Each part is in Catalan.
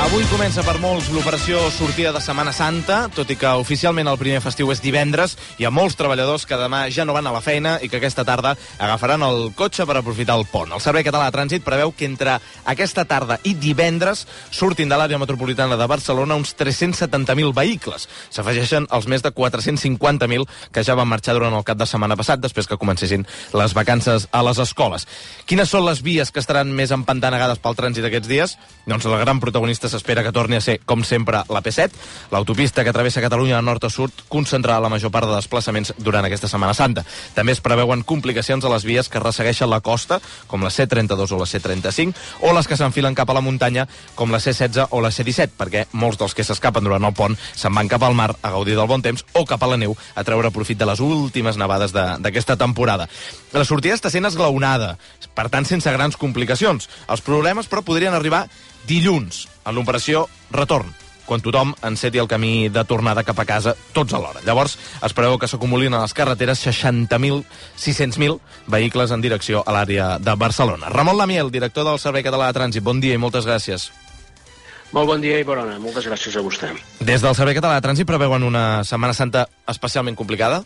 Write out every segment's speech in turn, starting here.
Avui comença per molts l'operació sortida de Setmana Santa, tot i que oficialment el primer festiu és divendres. Hi ha molts treballadors que demà ja no van a la feina i que aquesta tarda agafaran el cotxe per aprofitar el pont. El Servei Català de Trànsit preveu que entre aquesta tarda i divendres surtin de l'àrea metropolitana de Barcelona uns 370.000 vehicles. S'afegeixen els més de 450.000 que ja van marxar durant el cap de setmana passat, després que comencessin les vacances a les escoles. Quines són les vies que estaran més empantanegades pel trànsit aquests dies? Doncs la gran protagonista s'espera que torni a ser, com sempre, la P7. L'autopista que travessa Catalunya de nord a sud concentrarà la major part de desplaçaments durant aquesta Setmana Santa. També es preveuen complicacions a les vies que ressegueixen la costa, com la C32 o la C35, o les que s'enfilen cap a la muntanya, com la C16 o la C17, perquè molts dels que s'escapen durant el pont se'n van cap al mar a gaudir del bon temps o cap a la neu a treure profit de les últimes nevades d'aquesta temporada. La sortida està sent esglaonada, per tant sense grans complicacions. Els problemes, però, podrien arribar dilluns, en l'operació Retorn, quan tothom enceti el camí de tornada cap a casa tots alhora. Llavors, es preveu que s'acumulin a les carreteres 600.000 vehicles en direcció a l'àrea de Barcelona. Ramon Lamiel, director del Servei Català de Trànsit, bon dia i moltes gràcies. Molt bon dia i bona hora. Moltes gràcies a vostè. Des del Servei Català de Trànsit preveuen una Setmana Santa especialment complicada?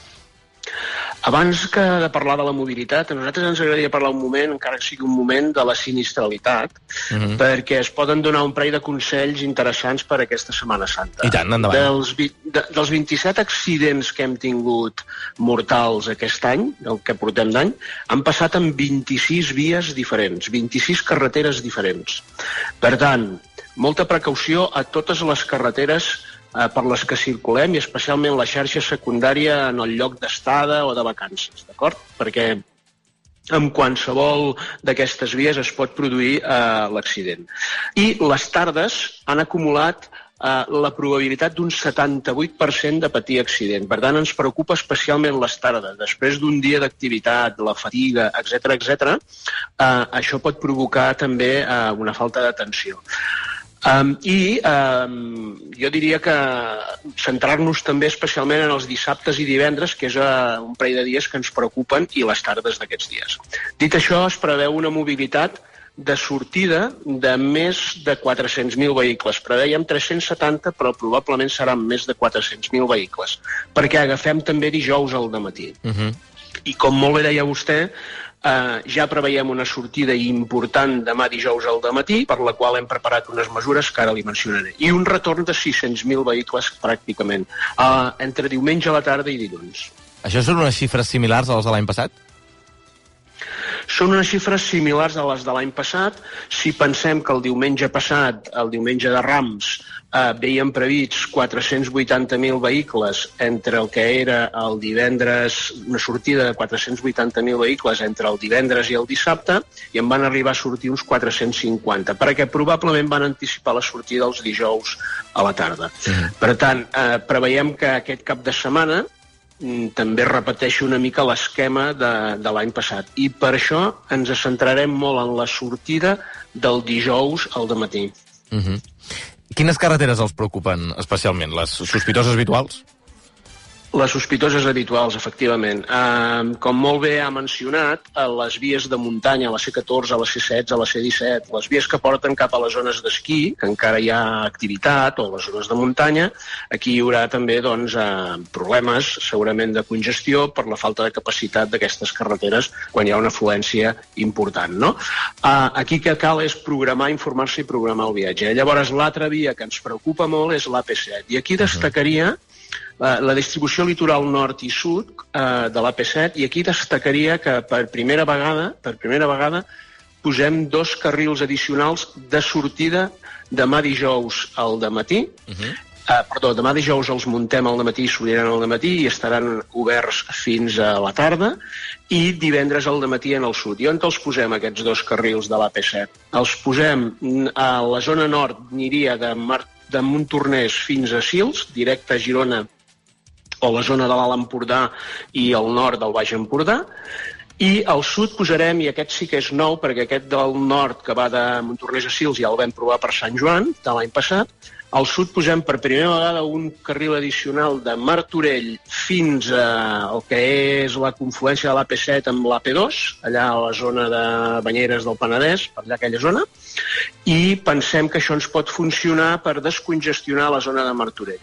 Abans que de parlar de la mobilitat, a nosaltres ens agradaria parlar un moment, encara que sigui un moment, de la sinistralitat, perquè es poden donar un parell de consells interessants per a aquesta Setmana Santa. I tant, endavant. Dels 27 accidents que hem tingut mortals aquest any, el que portem d'any, han passat en 26 vies diferents, 26 carreteres diferents. Per tant, molta precaució a totes les carreteres per les que circulem i especialment la xarxa secundària en el lloc d'estada o de vacances, d'acord? Perquè en qualsevol d'aquestes vies es pot produir l'accident. I les tardes han acumulat la probabilitat d'un 78% de patir accident. Per tant, ens preocupa especialment les tardes. Després d'un dia d'activitat, la fatiga, etc., això pot provocar també una falta d'atenció. Jo diria que centrar-nos també especialment en els dissabtes i divendres, que és un parell de dies que ens preocupen, i les tardes d'aquests dies. Dit això, es preveu una mobilitat de sortida de més de 400.000 vehicles. Preveiem 370, però probablement seran més de 400.000 vehicles, perquè agafem també dijous al dematí. I com molt bé deia vostè, ja preveiem una sortida important demà dijous al dematí, per la qual hem preparat unes mesures que ara li mencionaré. I un retorn de 600.000 vehicles pràcticament, entre diumenge a la tarda i dilluns. Això són unes xifres similars a les de l'any passat? Són unes xifres similars a les de l'any passat. Si pensem que el diumenge passat, el diumenge de Rams, veiem prevists 480.000 vehicles entre el que era el divendres, una sortida de 480.000 vehicles entre el divendres i el dissabte, i en van arribar a sortir uns 450, perquè probablement van anticipar la sortida els dijous a la tarda. Per tant, preveiem que aquest cap de setmana també repeteixi una mica l'esquema de l'any passat. I per això ens centrarem molt en la sortida del dijous al dematí. Quines carreteres els preocupen especialment? Les sospitoses habituals? Les sospitoses habituals, efectivament. Com molt bé ha mencionat, les vies de muntanya, la C14, la C16, la C17, les vies que porten cap a les zones d'esquí, que encara hi ha activitat, o les zones de muntanya, aquí hi haurà també problemes, segurament, de congestió per la falta de capacitat d'aquestes carreteres quan hi ha una afluència important, no? Aquí que cal és programar, informar-se i programar el viatge. Llavors, l'altra via que ens preocupa molt és l'AP7. I aquí destacaria la distribució litoral nord i sud de l'AP7, i aquí destacaria que per primera vegada posem 2 carrils addicionals de sortida demà dijous al dematí. Demà dijous els muntem al dematí, s'obriran al dematí i estaran oberts fins a la tarda, i divendres al dematí en el sud. I on els posem, aquests 2 carrils de l'AP7? Els posem a la zona nord, aniria de Montornès fins a Sils, directe a Girona, o la zona de l'Alt Empordà i el nord del Baix Empordà, i al sud posarem, i aquest sí que és nou, perquè aquest del nord que va de Montornès a Sils ja el vam provar per Sant Joan de l'any passat, Al sud posem per primera vegada un carril addicional de Martorell fins al que és la confluència de l'AP7 amb l'AP2, allà a la zona de Banyeres del Penedès, per allà aquella zona, i pensem que això ens pot funcionar per descongestionar la zona de Martorell.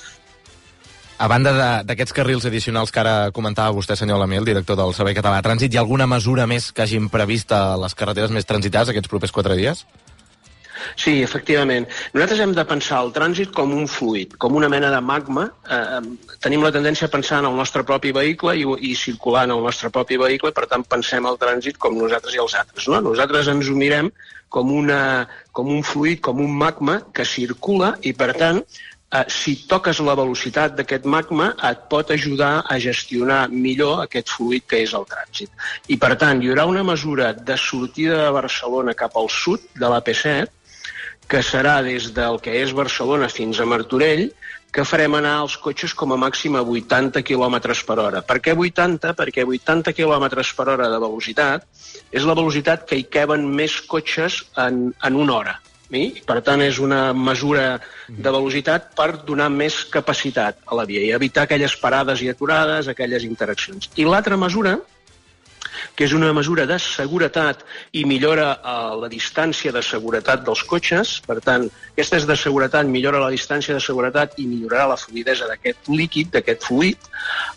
A banda d'aquests carrils addicionals que ara comentava vostè, senyor Lamy, el director del Servei Català de Trànsit, hi ha alguna mesura més que hagin previst a les carreteres més transitades aquests propers 4 dies? Sí, efectivament. Nosaltres hem de pensar el trànsit com un fluid, com una mena de magma. Tenim la tendència a pensar en el nostre propi vehicle i circular en el nostre propi vehicle, per tant pensem el trànsit com nosaltres i els altres. No? Nosaltres ens ho mirem com un fluid, com un magma que circula i, per tant, si toques la velocitat d'aquest magma et pot ajudar a gestionar millor aquest fluid que és el trànsit. I, per tant, hi haurà una mesura de sortida de Barcelona cap al sud de l'AP7, que serà des del que és Barcelona fins a Martorell, que farem anar els cotxes com a màxim a 80 km per hora. Per què 80? Perquè 80 km per hora de velocitat és la velocitat que hi caben més cotxes en una hora. I, per tant, és una mesura de velocitat per donar més capacitat a la via i evitar aquelles parades i aturades, aquelles interaccions. I l'altra mesura, que és una mesura de seguretat i millora la distància de seguretat dels cotxes, per tant, aquesta és de seguretat, millora la distància de seguretat i millorarà la fluidesa d'aquest líquid, d'aquest fluid,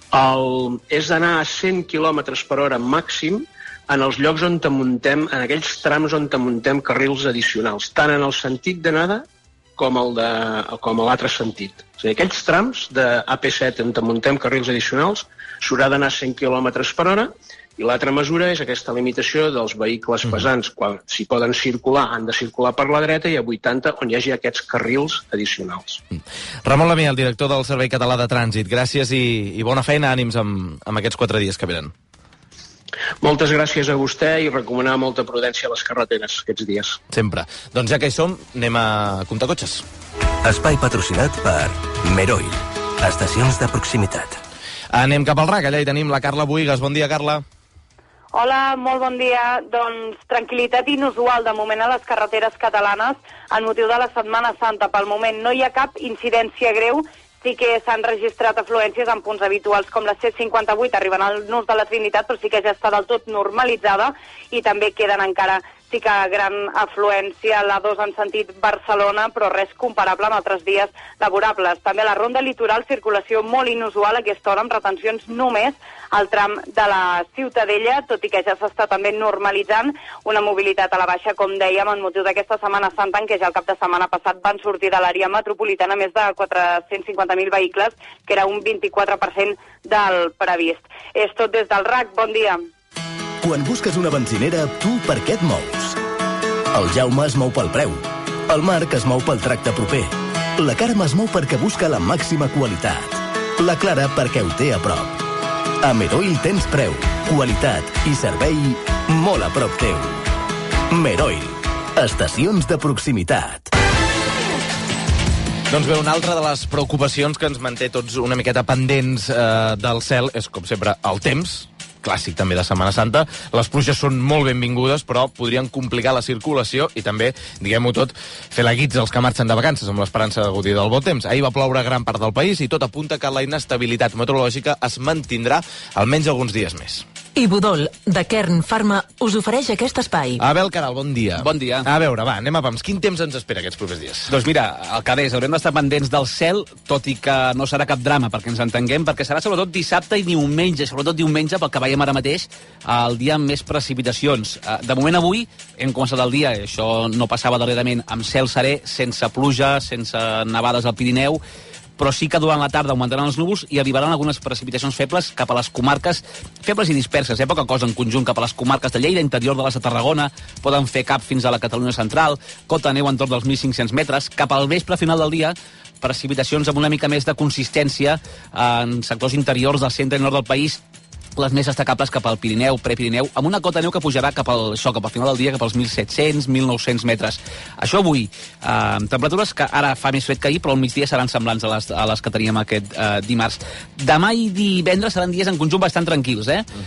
és d'anar a 100 km per hora màxim en els llocs on muntem, en aquells trams on muntem carrils addicionals, tant en el sentit d'anada com a l'altre sentit. O sigui, aquells trams d'AP7 on muntem carrils addicionals s'haurà d'anar a 100 km per hora i l'altra mesura és aquesta limitació dels vehicles pesants. Quan s'hi poden circular, han de circular per la dreta i a 80 on hi hagi aquests carrils addicionals. Ramon Lamy, el director del Servei Català de Trànsit, gràcies i bona feina, ànims amb aquests 4 dies que venen. Moltes gràcies a vostè i recomanar molta prudència a les carreteres aquests dies. Sempre. Doncs ja que hi som, anem a comptar cotxes. Espai patrocinat per Meroil. Estacions de proximitat. Anem cap al RAC, allà hi tenim la Carla Buigas. Bon dia, Carla. Hola, molt bon dia. Doncs tranquil·litat inusual de moment a les carreteres catalanes en motiu de la Setmana Santa. Pel moment no hi ha cap incidència greu. Sí que s'han registrat afluències en punts habituals com la C58 arribant al nus de la Trinitat, però sí que ja està del tot normalitzada i també queden encara sí que gran afluència a l'A2 en sentit Barcelona, però res comparable amb altres dies laborables. També a la ronda litoral, circulació molt inusual a aquesta hora, amb retencions només al tram de la Ciutadella, tot i que ja s'està també normalitzant una mobilitat a la baixa, com dèiem, en motiu d'aquesta Setmana Santa, en què ja el cap de setmana passat van sortir de l'àrea metropolitana més de 450.000 vehicles, que era un 24% del previst. És tot des del RAC. Bon dia. Quan busques una benzinera, tu per què et mous? El Jaume es mou pel preu. El Marc es mou pel tracte proper. La Carme es mou perquè busca la màxima qualitat. La Clara perquè ho té a prop. A Meroil tens preu, qualitat i servei molt a prop teu. Meroil. Estacions de proximitat. Doncs bé, una altra de les preocupacions que ens manté tots una miqueta pendents del cel és, com sempre, el temps. Clàssic també de Setmana Santa. Les pluges són molt benvingudes, però podrien complicar la circulació i també, diguem-ho tot, fer la guitza als que marxen de vacances amb l'esperança de gaudir del bon temps. Ahir va ploure a gran part del país i tot apunta que la inestabilitat meteorològica es mantindrà almenys alguns dies més. I Budol, de Kern Pharma, us ofereix aquest espai. Abel Caral, bon dia. Bon dia. A veure, va, anem a pams. Quin temps ens espera aquests propers dies? Doncs mira, alcaldessa, haurem d'estar pendents del cel, tot i que no serà cap drama, perquè ens entenguem, perquè serà sobretot dissabte i diumenge, sobretot diumenge, pel que veiem ara mateix, el dia amb més precipitacions. De moment avui hem començat el dia, això no passava darrerament, amb cel serè, sense pluja, sense nevades al Pirineu, però sí que durant la tarda augmentaran els núvols i arribaran algunes precipitacions febles cap a les comarques, febles i disperses, poca cosa en conjunt, cap a les comarques de Lleida, interior de l'Est de Tarragona, poden fer cap fins a la Catalunya central, cota neu entorn dels 1.500 metres, cap al vespre final del dia, precipitacions amb una mica més de consistència en sectors interiors del centre i nord del país, les més destacables cap al Pirineu, Prepirineu, amb una cota neu que pujarà cap al final del dia, cap als 1.700, 1.900 metres. Això avui, temperatures que ara fa més fred que ahir, però al migdia seran semblants a les que teníem aquest dimarts. Demà i divendres seran dies en conjunt bastant tranquils,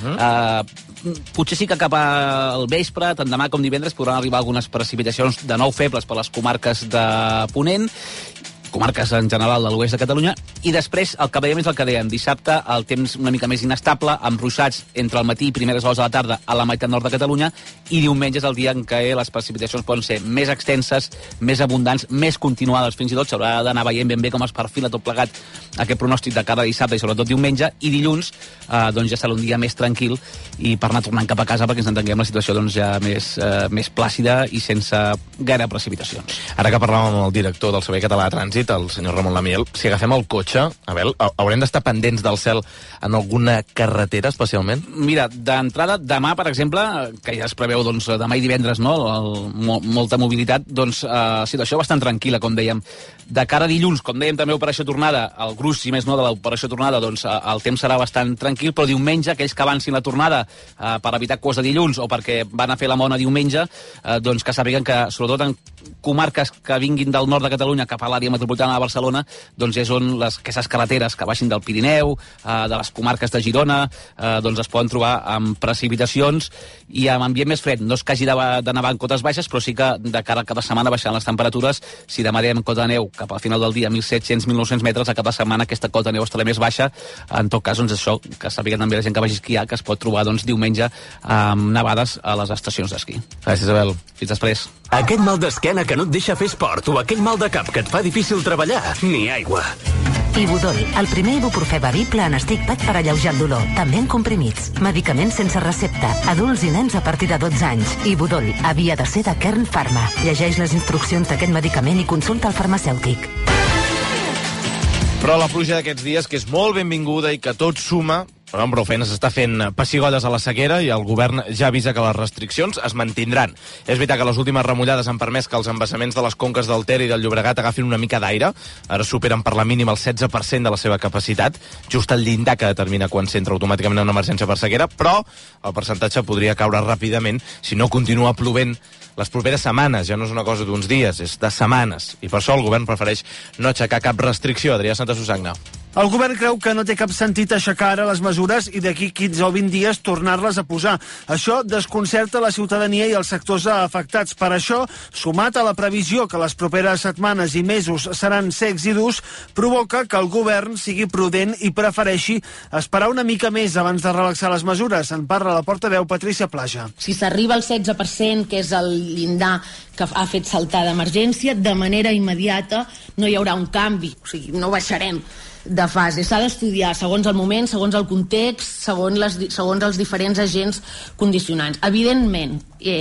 potser sí que cap al vespre, tant demà com divendres, podran arribar algunes precipitacions de nou febles per les comarques de Ponent, comarques en general de l'oest de Catalunya, i després el que veiem és el que dèiem, dissabte el temps una mica més inestable, amb ruixats entre el matí i primeres hores de la tarda a la meitat nord de Catalunya, i diumenge és el dia en què les precipitacions poden ser més extenses, més abundants, més continuades, fins i tot s'haurà d'anar veient ben bé com es perfila tot plegat aquest pronòstic de cada dissabte i sobretot diumenge, i dilluns doncs ja serà un dia més tranquil i per anar tornant cap a casa perquè ens entenguem la situació doncs ja més plàcida i sense gaire precipitacions. Ara que parlàvem amb el director del Servei Català de Trànsit, el senyor Ramon Lamiel, si agafem el cotxe, Abel, haurem d'estar pendents del cel en alguna carretera especialment? Mira, d'entrada, demà, per exemple, que ja es preveu doncs, demà i divendres, no? Molta mobilitat, doncs situació bastant tranquil·la, com dèiem. De cara a dilluns, com dèiem també operació tornada, el gruix, si més no, de l'operació tornada, doncs el temps serà bastant tranquil, però diumenge, aquells que avancin la tornada per evitar cues de dilluns o perquè van a fer la mona diumenge, doncs que sàpiguen que, sobretot en comarques que vinguin del nord de Catalunya cap a l'àrea metropolitana de Barcelona, doncs és on aquestes carreteres que baixin del Pirineu, de les comarques de Girona, doncs es poden trobar amb precipitacions i amb ambient més fred. No és que hagi de nevar en cotes baixes, però sí que de cara a cada setmana baixant les temperatures. Si demà dèiem cota de neu cap al final del dia, 1.700-1.900 metres, a cada setmana aquesta cota de neu estarà més baixa. En tot cas, doncs això, que sàpiga també la gent que vagi a esquiar, que es pot trobar doncs, diumenge amb nevades a les estacions d'esquí. Gràcies, Abel. Fins després. Aquest mal d'esquena que no et deixa fer esport o aquell mal de cap que et fa difícil treballar, ni aigua. Ibudol, el primer ibuprofè bevible en stick pad per alleujar el dolor, també en comprimits. Medicaments sense recepta, adults i nens a partir de 12 anys. Ibudol havia de ser de Kern Pharma. Llegeix les instruccions d'aquest medicament i consulta el farmacèutic. Però la pluja d'aquests dies, que és molt benvinguda i que tot suma, però amb prou feina s'està fent pessigolles a la sequera i el govern ja avisa que les restriccions es mantindran. És veritat que les últimes remullades han permès que els embassaments de les conques del Ter i del Llobregat agafin una mica d'aire. Ara superen per la mínima el 16% de la seva capacitat, just el llindar que determina quan s'entra automàticament en una emergència per sequera, però el percentatge podria caure ràpidament si no continua plovent les properes setmanes. Ja no és una cosa d'uns dies, és de setmanes. I per això el govern prefereix no aixecar cap restricció. Adrià Santasusagna. El govern creu que no té cap sentit aixecar ara les mesures i d'aquí 15 o 20 dies tornar-les a posar. Això desconcerta la ciutadania i els sectors afectats. Per això, sumat a la previsió que les properes setmanes i mesos seran secs i durs, provoca que el govern sigui prudent i prefereixi esperar una mica més abans de relaxar les mesures. En parla la portaveu Patrícia Plaja. Si s'arriba al 16%, que és el llindar que ha fet saltar d'emergència, de manera immediata no hi haurà un canvi, o sigui, no baixarem de fase. S'ha d'estudiar segons el moment, segons el context, segons els diferents agents condicionants. Evidentment,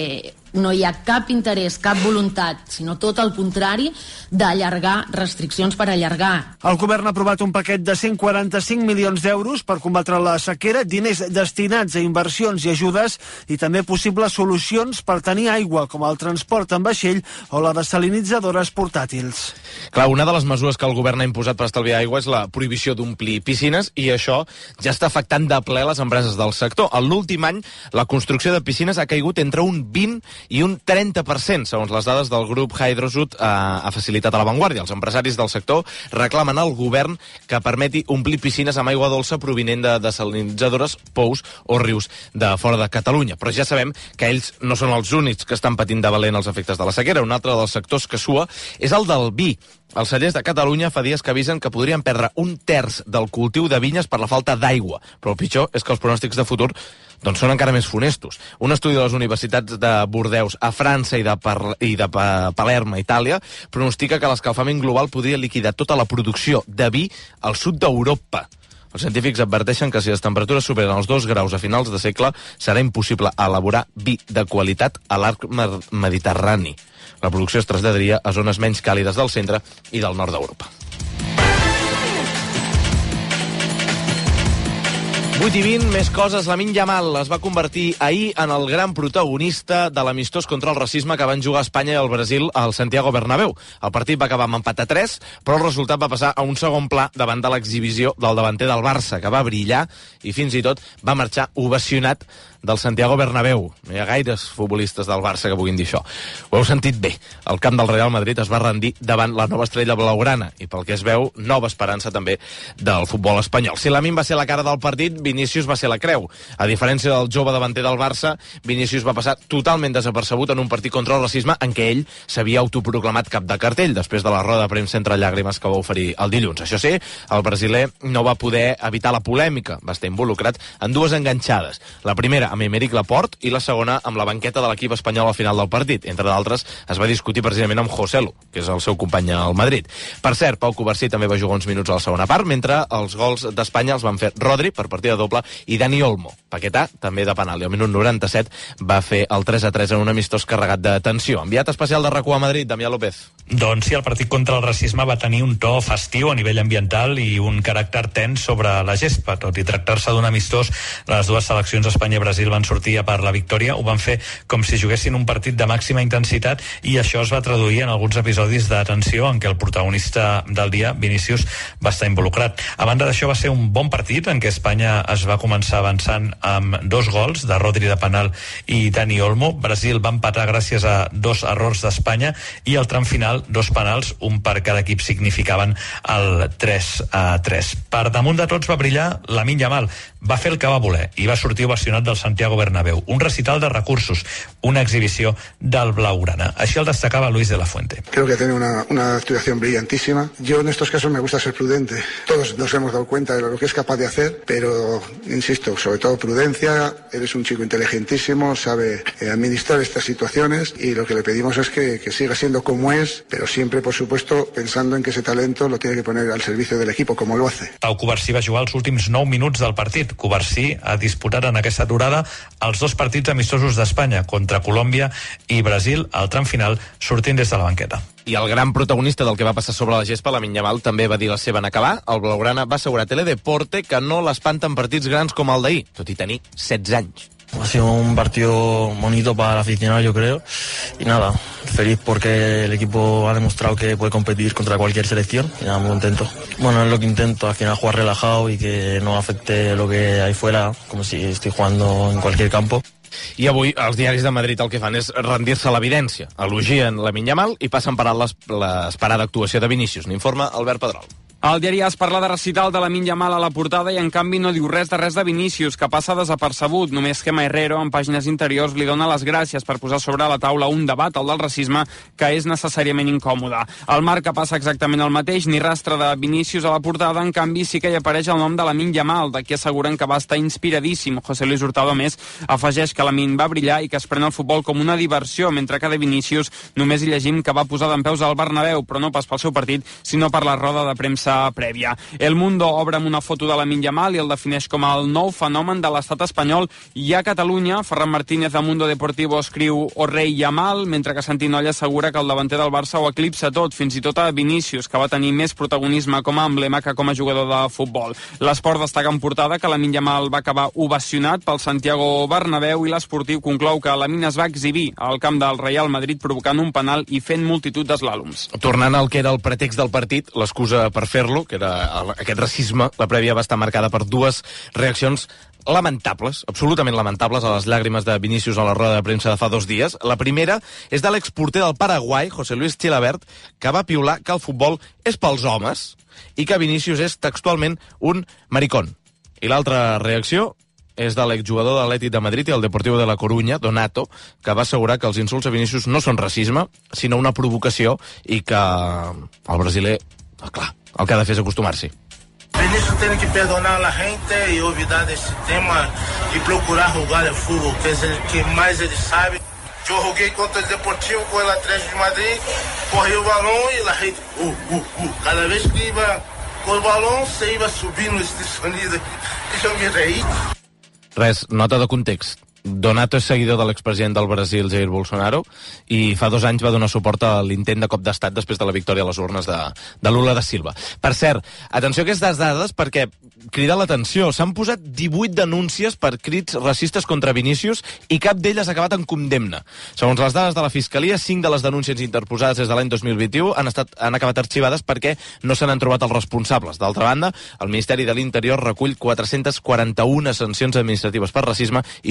no hi ha cap interès, cap voluntat, sinó tot el contrari, d'allargar restriccions per allargar. El govern ha aprovat un paquet de 145 milions d'euros per combatre la sequera, diners destinats a inversions i ajudes i també possibles solucions per tenir aigua, com el transport en vaixell o la desalinitzadores portàtils. Clar, una de les mesures que el govern ha imposat per estalviar aigua és la prohibició d'omplir piscines i això ja està afectant de ple les empreses del sector. En l'últim any, la construcció de piscines ha caigut entre un 20 i un 30%, segons les dades del grup Hydrosud ha facilitat a La Vanguardia. Els empresaris del sector reclamen al govern que permeti omplir piscines amb aigua dolça provinent de desalinitzadores, pous o rius de fora de Catalunya. Però ja sabem que ells no són els únics que estan patint de valent els efectes de la sequera. Un altre dels sectors que sua és el del vi. Els cellers de Catalunya fa dies que avisen que podrien perdre un terç del cultiu de vinyes per la falta d'aigua. Però el pitjor és que els pronòstics de futur doncs són encara més funestos. Un estudi de les universitats de Bordeus a França i de Palerm a Itàlia pronostica que l'escalfament global podria liquidar tota la producció de vi al sud d'Europa. Els científics adverteixen que si les temperatures superen els 2 graus a finals de segle serà impossible elaborar vi de qualitat a l'arc mediterrani. La producció es traslladaria a zones menys càlides del centre i del nord d'Europa. 8:20, més coses. Lamine Yamal es va convertir ahir en el gran protagonista de l'amistós contra el racisme que van jugar a Espanya i al Brasil al Santiago Bernabéu. El partit va acabar amb empat a 3, però el resultat va passar a un segon pla davant de l'exhibició del davanter del Barça, que va brillar i fins i tot va marxar ovacionat del Santiago Bernabéu. No hi ha gaires futbolistes del Barça que puguin dir això. Ho heu sentit bé. El camp del Real Madrid es va rendir davant la nova estrella blaugrana i pel que es veu, nova esperança també del futbol espanyol. Si Lamine va ser la cara del partit, Vinícius va ser la creu. A diferència del jove davanter del Barça, Vinícius va passar totalment desapercebut en un partit contra el racisme en què ell s'havia autoproclamat cap de cartell després de la roda de premsa entre llàgrimes que va oferir el dilluns. Això sí, el brasiler no va poder evitar la polèmica. Va estar involucrat en dues enganxades. La primera amb Aymeric Laporte i la segona amb la banqueta de l'equip espanyol al final del partit. Entre d'altres, es va discutir precisament amb Joselu, que és el seu company al Madrid. Per cert, Pau Covarsí també va jugar uns minuts a la segona part, mentre els gols d'Espanya els van fer Rodri per partida doble i Dani Olmo. Paquetà, també de penal, i al minut 97 va fer el 3-3 en un amistós carregat de tensió. Enviat especial de RAC1 a Madrid, Damià López. Doncs sí, el partit contra el racisme va tenir un to festiu a nivell ambiental i un caràcter tens sobre la gespa. Tot i tractar-se d'un amistós, les dues seleccions Espanya i Brasil van sortir a per la victòria. Ho van fer com si juguessin un partit de màxima intensitat i això es va traduir en alguns episodis de tensió en què el protagonista del dia, Vinícius, va estar involucrat. A banda d'això, va ser un bon partit en què Espanya es va començar avançant amb 2 gols de Rodri de penal i Dani Olmo. Brasil va empatar gràcies a 2 errors d'Espanya i al tram final 2 penals, un per cada equip, significaven el 3-3. Per damunt de tots va brillar Lamine Yamal. Va fer el que va voler i va sortir ovacionat del Santiago Bernabéu. Un recital de recursos, una exhibició del blaugrana. Així el destacava Luis de la Fuente. Creo que tiene una actuación brillantísima. Yo en estos casos me gusta ser prudente. Todos nos hemos dado cuenta de lo que es capaz de hacer, pero, insisto, sobre todo prudencia. Eres un chico inteligentísimo, sabe administrar estas situaciones y lo que le pedimos es que siga siendo como es, pero siempre, por supuesto, pensando en que ese talento lo tiene que poner al servicio del equipo, como lo hace. Pau Covarsí va jugar els últims 9 minuts del partit. Covarsí ha disputat en aquesta aturada els 2 partits amistosos d'Espanya contra Colòmbia i Brasil al tram final, sortint des de la banqueta. I el gran protagonista del que va passar sobre la gespa, Lamine Yamal, també va dir la seva en acabar. El blaugrana va assegurar a Teledeporte que no l'espanten partits grans com el d'ahir, tot i tenir 16 anys. Ha sido un partido bonito para el aficionado, yo creo. Y nada, feliz porque el equipo ha demostrado que puede competir contra cualquier selección. Y nada, muy contento. Bueno, es lo que intento, al final jugar relajado y que no afecte lo que hay fuera, como si estoy jugando en cualquier campo. I avui els diaris de Madrid el que fan és rendir-se a l'evidència. Elogien Lamine Yamal i passen per alt l'esperada actuació de Vinícius. N'informa Albert Pedrol. El diari AS parla de recital de Lamine Yamal a la portada i en canvi no diu res de Vinícius, que passa desapercebut. Només Gemma Herrero, en pàgines interiors, li dona les gràcies per posar sobre la taula un debat, el del racisme, que és necessàriament incòmode. Al Marca passa exactament el mateix, ni rastre de Vinícius a la portada, en canvi sí que hi apareix el nom de Lamine Yamal, de qui asseguren que va estar inspiradíssim. José Luis Hurtado, a més, afegeix que Lamine va brillar i que es pren el futbol com una diversió, mentre que de Vinícius només hi llegim que va posar dempeus al Bernabéu, però no pas pel seu partit, sinó per la roda de premsa prèvia. El Mundo obre amb una foto de Lamine Yamal i el defineix com el nou fenomen de l'estat espanyol i a Catalunya. Ferran Martínez de Mundo Deportivo escriu "O rei Yamal", mentre que Santinolla assegura que el davanter del Barça ho eclipsa tot, fins i tot a Vinícius, que va tenir més protagonisme com a emblema que com a jugador de futbol. L'Esport destaca en portada que Lamine Yamal va acabar ovacionat pel Santiago Bernabéu i l'Esportiu conclou que Lamine es va exhibir al camp del Real Madrid provocant un penal i fent multitud d'eslàloms. Tornant al que era el pretext del partit, l'excusa per fer-lo, que era aquest racisme, la prèvia va estar marcada per 2 reaccions lamentables, absolutament lamentables, a les llàgrimes de Vinícius a la roda de premsa de fa 2 dies. La primera és de l'exporter del Paraguai, José Luis Chilabert, que va piular que el futbol és pels homes i que Vinícius és textualment un maricón. I l'altra reacció és de l'exjugador de l'Atlètic de Madrid i el Deportivo de la Coruña, Donato, que va assegurar que els insults a Vinícius no són racisme, sinó una provocació i que el brasiler, clar, el que ha de fer és acostumar-s'hi. Vinícius tem que perdonar a la gente y olvidar desse tema y procurar jugar el fútbol, que es el que más ele sabe. Yo jugué contra el Deportivo con el Atlético de Madrid, corrió el balón y la gente, cada vez que iba con el balón se iba subindo este sonido y yo me reí. Res, nota de context. Donato és seguidor de l'expresident del Brasil, Jair Bolsonaro, i fa 2 anys va donar suport a l'intent de cop d'estat després de la victòria a les urnes de Lula da Silva. Per cert, atenció a aquestes dades perquè crida l'atenció. S'han posat 18 denúncies per crits racistes contra Vinícius i cap d'elles ha acabat en condemna. Segons les dades de la Fiscalia, 5 de les denúncies interposades des de l'any 2021 han acabat arxivades perquè no se n'han trobat els responsables. D'altra banda, el Ministeri de l'Interior recull 441 sancions administratives per racisme i xenofòbia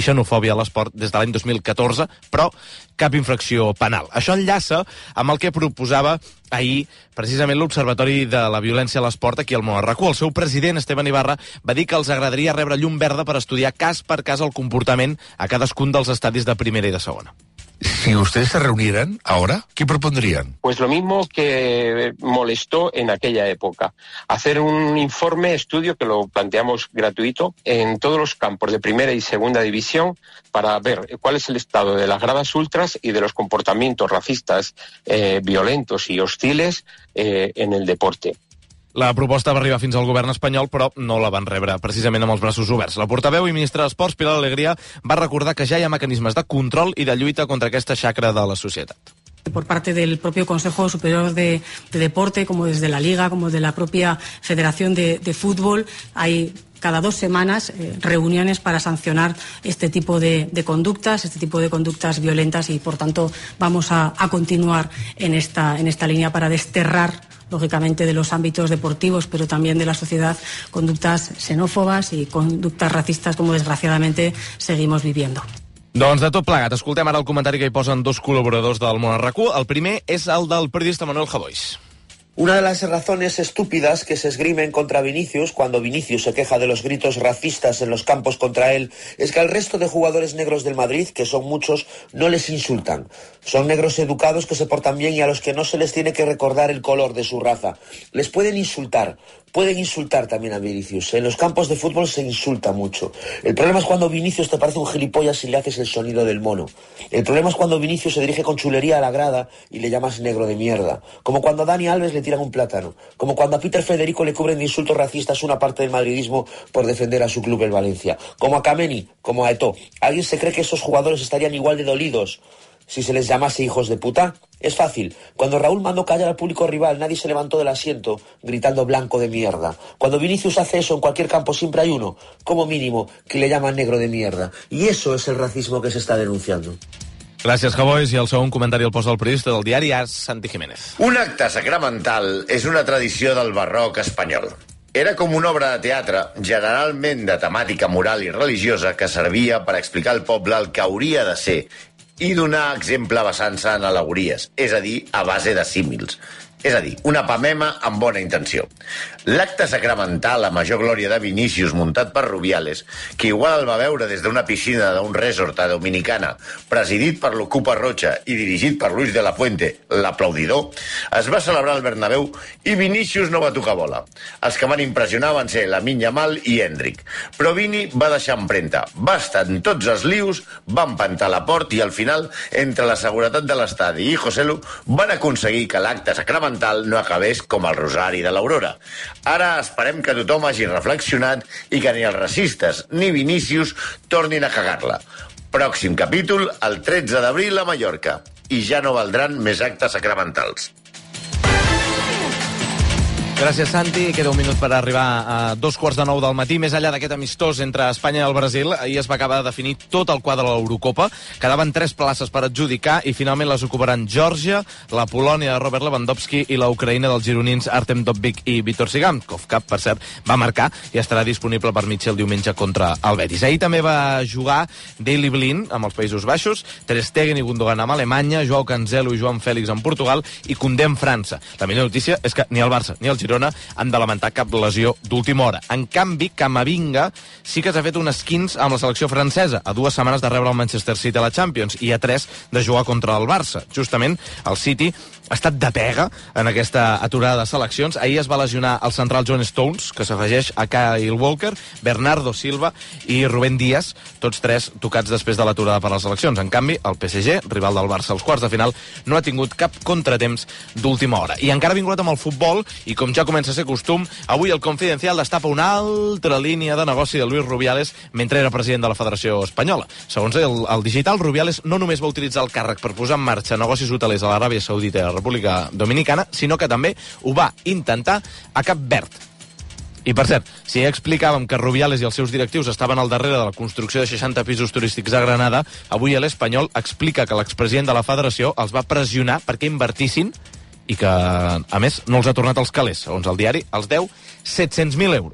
via l'esport des de l'any 2014, però cap infracció penal. Això enllaça amb el que proposava ahir precisament l'Observatori de la Violència a l'Esport aquí al Món RAC1. El seu president, Esteban Ibarra, va dir que els agradaria rebre llum verda per estudiar cas per cas el comportament a cadascun dels estadis de primera i de segona. Si ustedes se reunieran ahora, ¿qué propondrían? Pues lo mismo que molestó en aquella época. Hacer un informe, estudio, que lo planteamos gratuito, en todos los campos de primera y segunda división para ver cuál es el estado de las gradas ultras y de los comportamientos racistas violentos y hostiles en el deporte. La proposta va arribar fins al govern espanyol, però no la van rebre precisament amb els braços oberts. La portaveu i ministra d'Esports, Pilar Alegría, va recordar que ja hi ha mecanismes de control i de lluita contra aquesta xacra de la societat. Por parte del propio Consejo Superior de Deporte, como desde la Liga, como de la propia Federación de Fútbol, hay cada 2 semanas reuniones para sancionar este tipo de conductas, violentas, y por tanto vamos a continuar en esta línea para desterrar, lógicamente, de los ámbitos deportivos, pero también de la sociedad, conductas xenófobas y conductas racistas, como desgraciadamente seguimos viviendo. Doncs de tot plegat, escoltem ara el comentari que hi posen 2 col·laboradors del Món RAC1. El primer és el del periodista Manuel Javois. Una de las razones estúpidas que se esgrimen contra Vinicius, cuando Vinicius se queja de los gritos racistas en los campos contra él, es que al resto de jugadores negros del Madrid, que son muchos, no les insultan. Son negros educados que se portan bien y a los que no se les tiene que recordar el color de su raza. Les pueden insultar también a Vinicius. En los campos de fútbol se insulta mucho. El problema es cuando Vinicius te parece un gilipollas y le haces el sonido del mono. El problema es cuando Vinicius se dirige con chulería a la grada y le llamas negro de mierda. Como cuando a Dani Alves le tiran un plátano. Como cuando a Peter Federico le cubren de insultos racistas una parte del madridismo por defender a su club el Valencia. Como a Kameni, como a Eto'o. ¿Alguien se cree que esos jugadores estarían igual de dolidos si se les llamase hijos de puta? Es fácil. Cuando Raúl mandó callar al público rival, nadie se levantó del asiento gritando blanco de mierda. Cuando Vinicius hace eso en cualquier campo, siempre hay uno, como mínimo, que le llaman negro de mierda. Y eso es el racismo que se está denunciando. Gràcies, Javois. I el segon comentari el posa el periodista del diari AS, Santi Jiménez. Un acte sacramental és una tradició del barroc espanyol. Era com una obra de teatre, generalment de temàtica moral i religiosa, que servia per explicar al poble el que hauria de ser i donar exemple basant-se en al·legories, és a dir, a base de símils. És a dir, una pamema amb bona intenció. L'acte sacramental a major glòria de Vinícius muntat per Rubiales, que igual el va veure des d'una piscina d'un resort a Dominicana, presidit per l'Ocupa Rocha i dirigit per Luis de la Fuente, l'aplaudidor, es va celebrar al Bernabéu i Vinícius no va tocar bola. Els que van impressionar van ser Lamine Yamal i Endrick. Però Vini va deixar empremta, va estar en tots els lius, va empantar la port i al final, entre la seguretat de l'estadi i Joselu, van aconseguir que l'acte sacramental no acabés com el Rosari de l'Aurora. Ara esperem que tothom hagi reflexionat i que ni els racistes ni Vinícius tornin a cagar-la. Pròxim capítol, el 13 d'abril a Mallorca. I ja no valdran més actes sacramentals. Gràcies, Santi. Queda un minut per arribar a 2:45 del matí. Més enllà d'aquest amistós entre Espanya i el Brasil, ahir es va acabar de definir tot el quadre de l'Eurocopa. Quedaven 3 places per adjudicar i finalment les ocuparan Geòrgia, la Polònia de Robert Lewandowski i la Ucraïna dels gironins Artem Dovbyk i Vítor Sigankov, que, per cert, va marcar i estarà disponible per Mitchell el diumenge contra el Betis. Ahir també va jugar Daley Blind amb els Països Baixos, Ter Stegen i Gundogan amb Alemanya, Joao Cancelo i Joan Fèlix amb Portugal i Koundé amb França. La millor notícia és que ni el Barça ni el Girona han de lamentar cap lesió d'última hora. En canvi, Camavinga sí que s'ha fet un esquins amb la selecció francesa, a 2 setmanes de rebre el Manchester City a la Champions i a 3 de jugar contra el Barça. Justament, el City ha estat de pega en aquesta aturada de seleccions. Ahir es va lesionar el central John Stones, que s'afegeix a Kyle Walker, Bernardo Silva i Rubén Díaz, tots 3 tocats després de l'aturada per les seleccions. En canvi, el PSG, rival del Barça als quarts de final, no ha tingut cap contratemps d'última hora. I encara vinculat amb el futbol, i com ja comença a ser costum, avui el Confidencial destapa una altra línia de negoci de Luis Rubiales mentre era president de la Federació Espanyola. Segons el digital, Rubiales no només va utilitzar el càrrec per posar en marxa negocis hotelers a l'Aràbia Saudita i a la República Dominicana, sinó que també ho va intentar a Cap Verd. I, per cert, si ja explicàvem que Rubiales i els seus directius estaven al darrere de la construcció de 60 pisos turístics a Granada, avui l'Espanyol explica que l'expresident de la Federació els va pressionar perquè invertissin i que, a més, no els ha tornat els calés. Segons el diari, els deu 700.000 euros.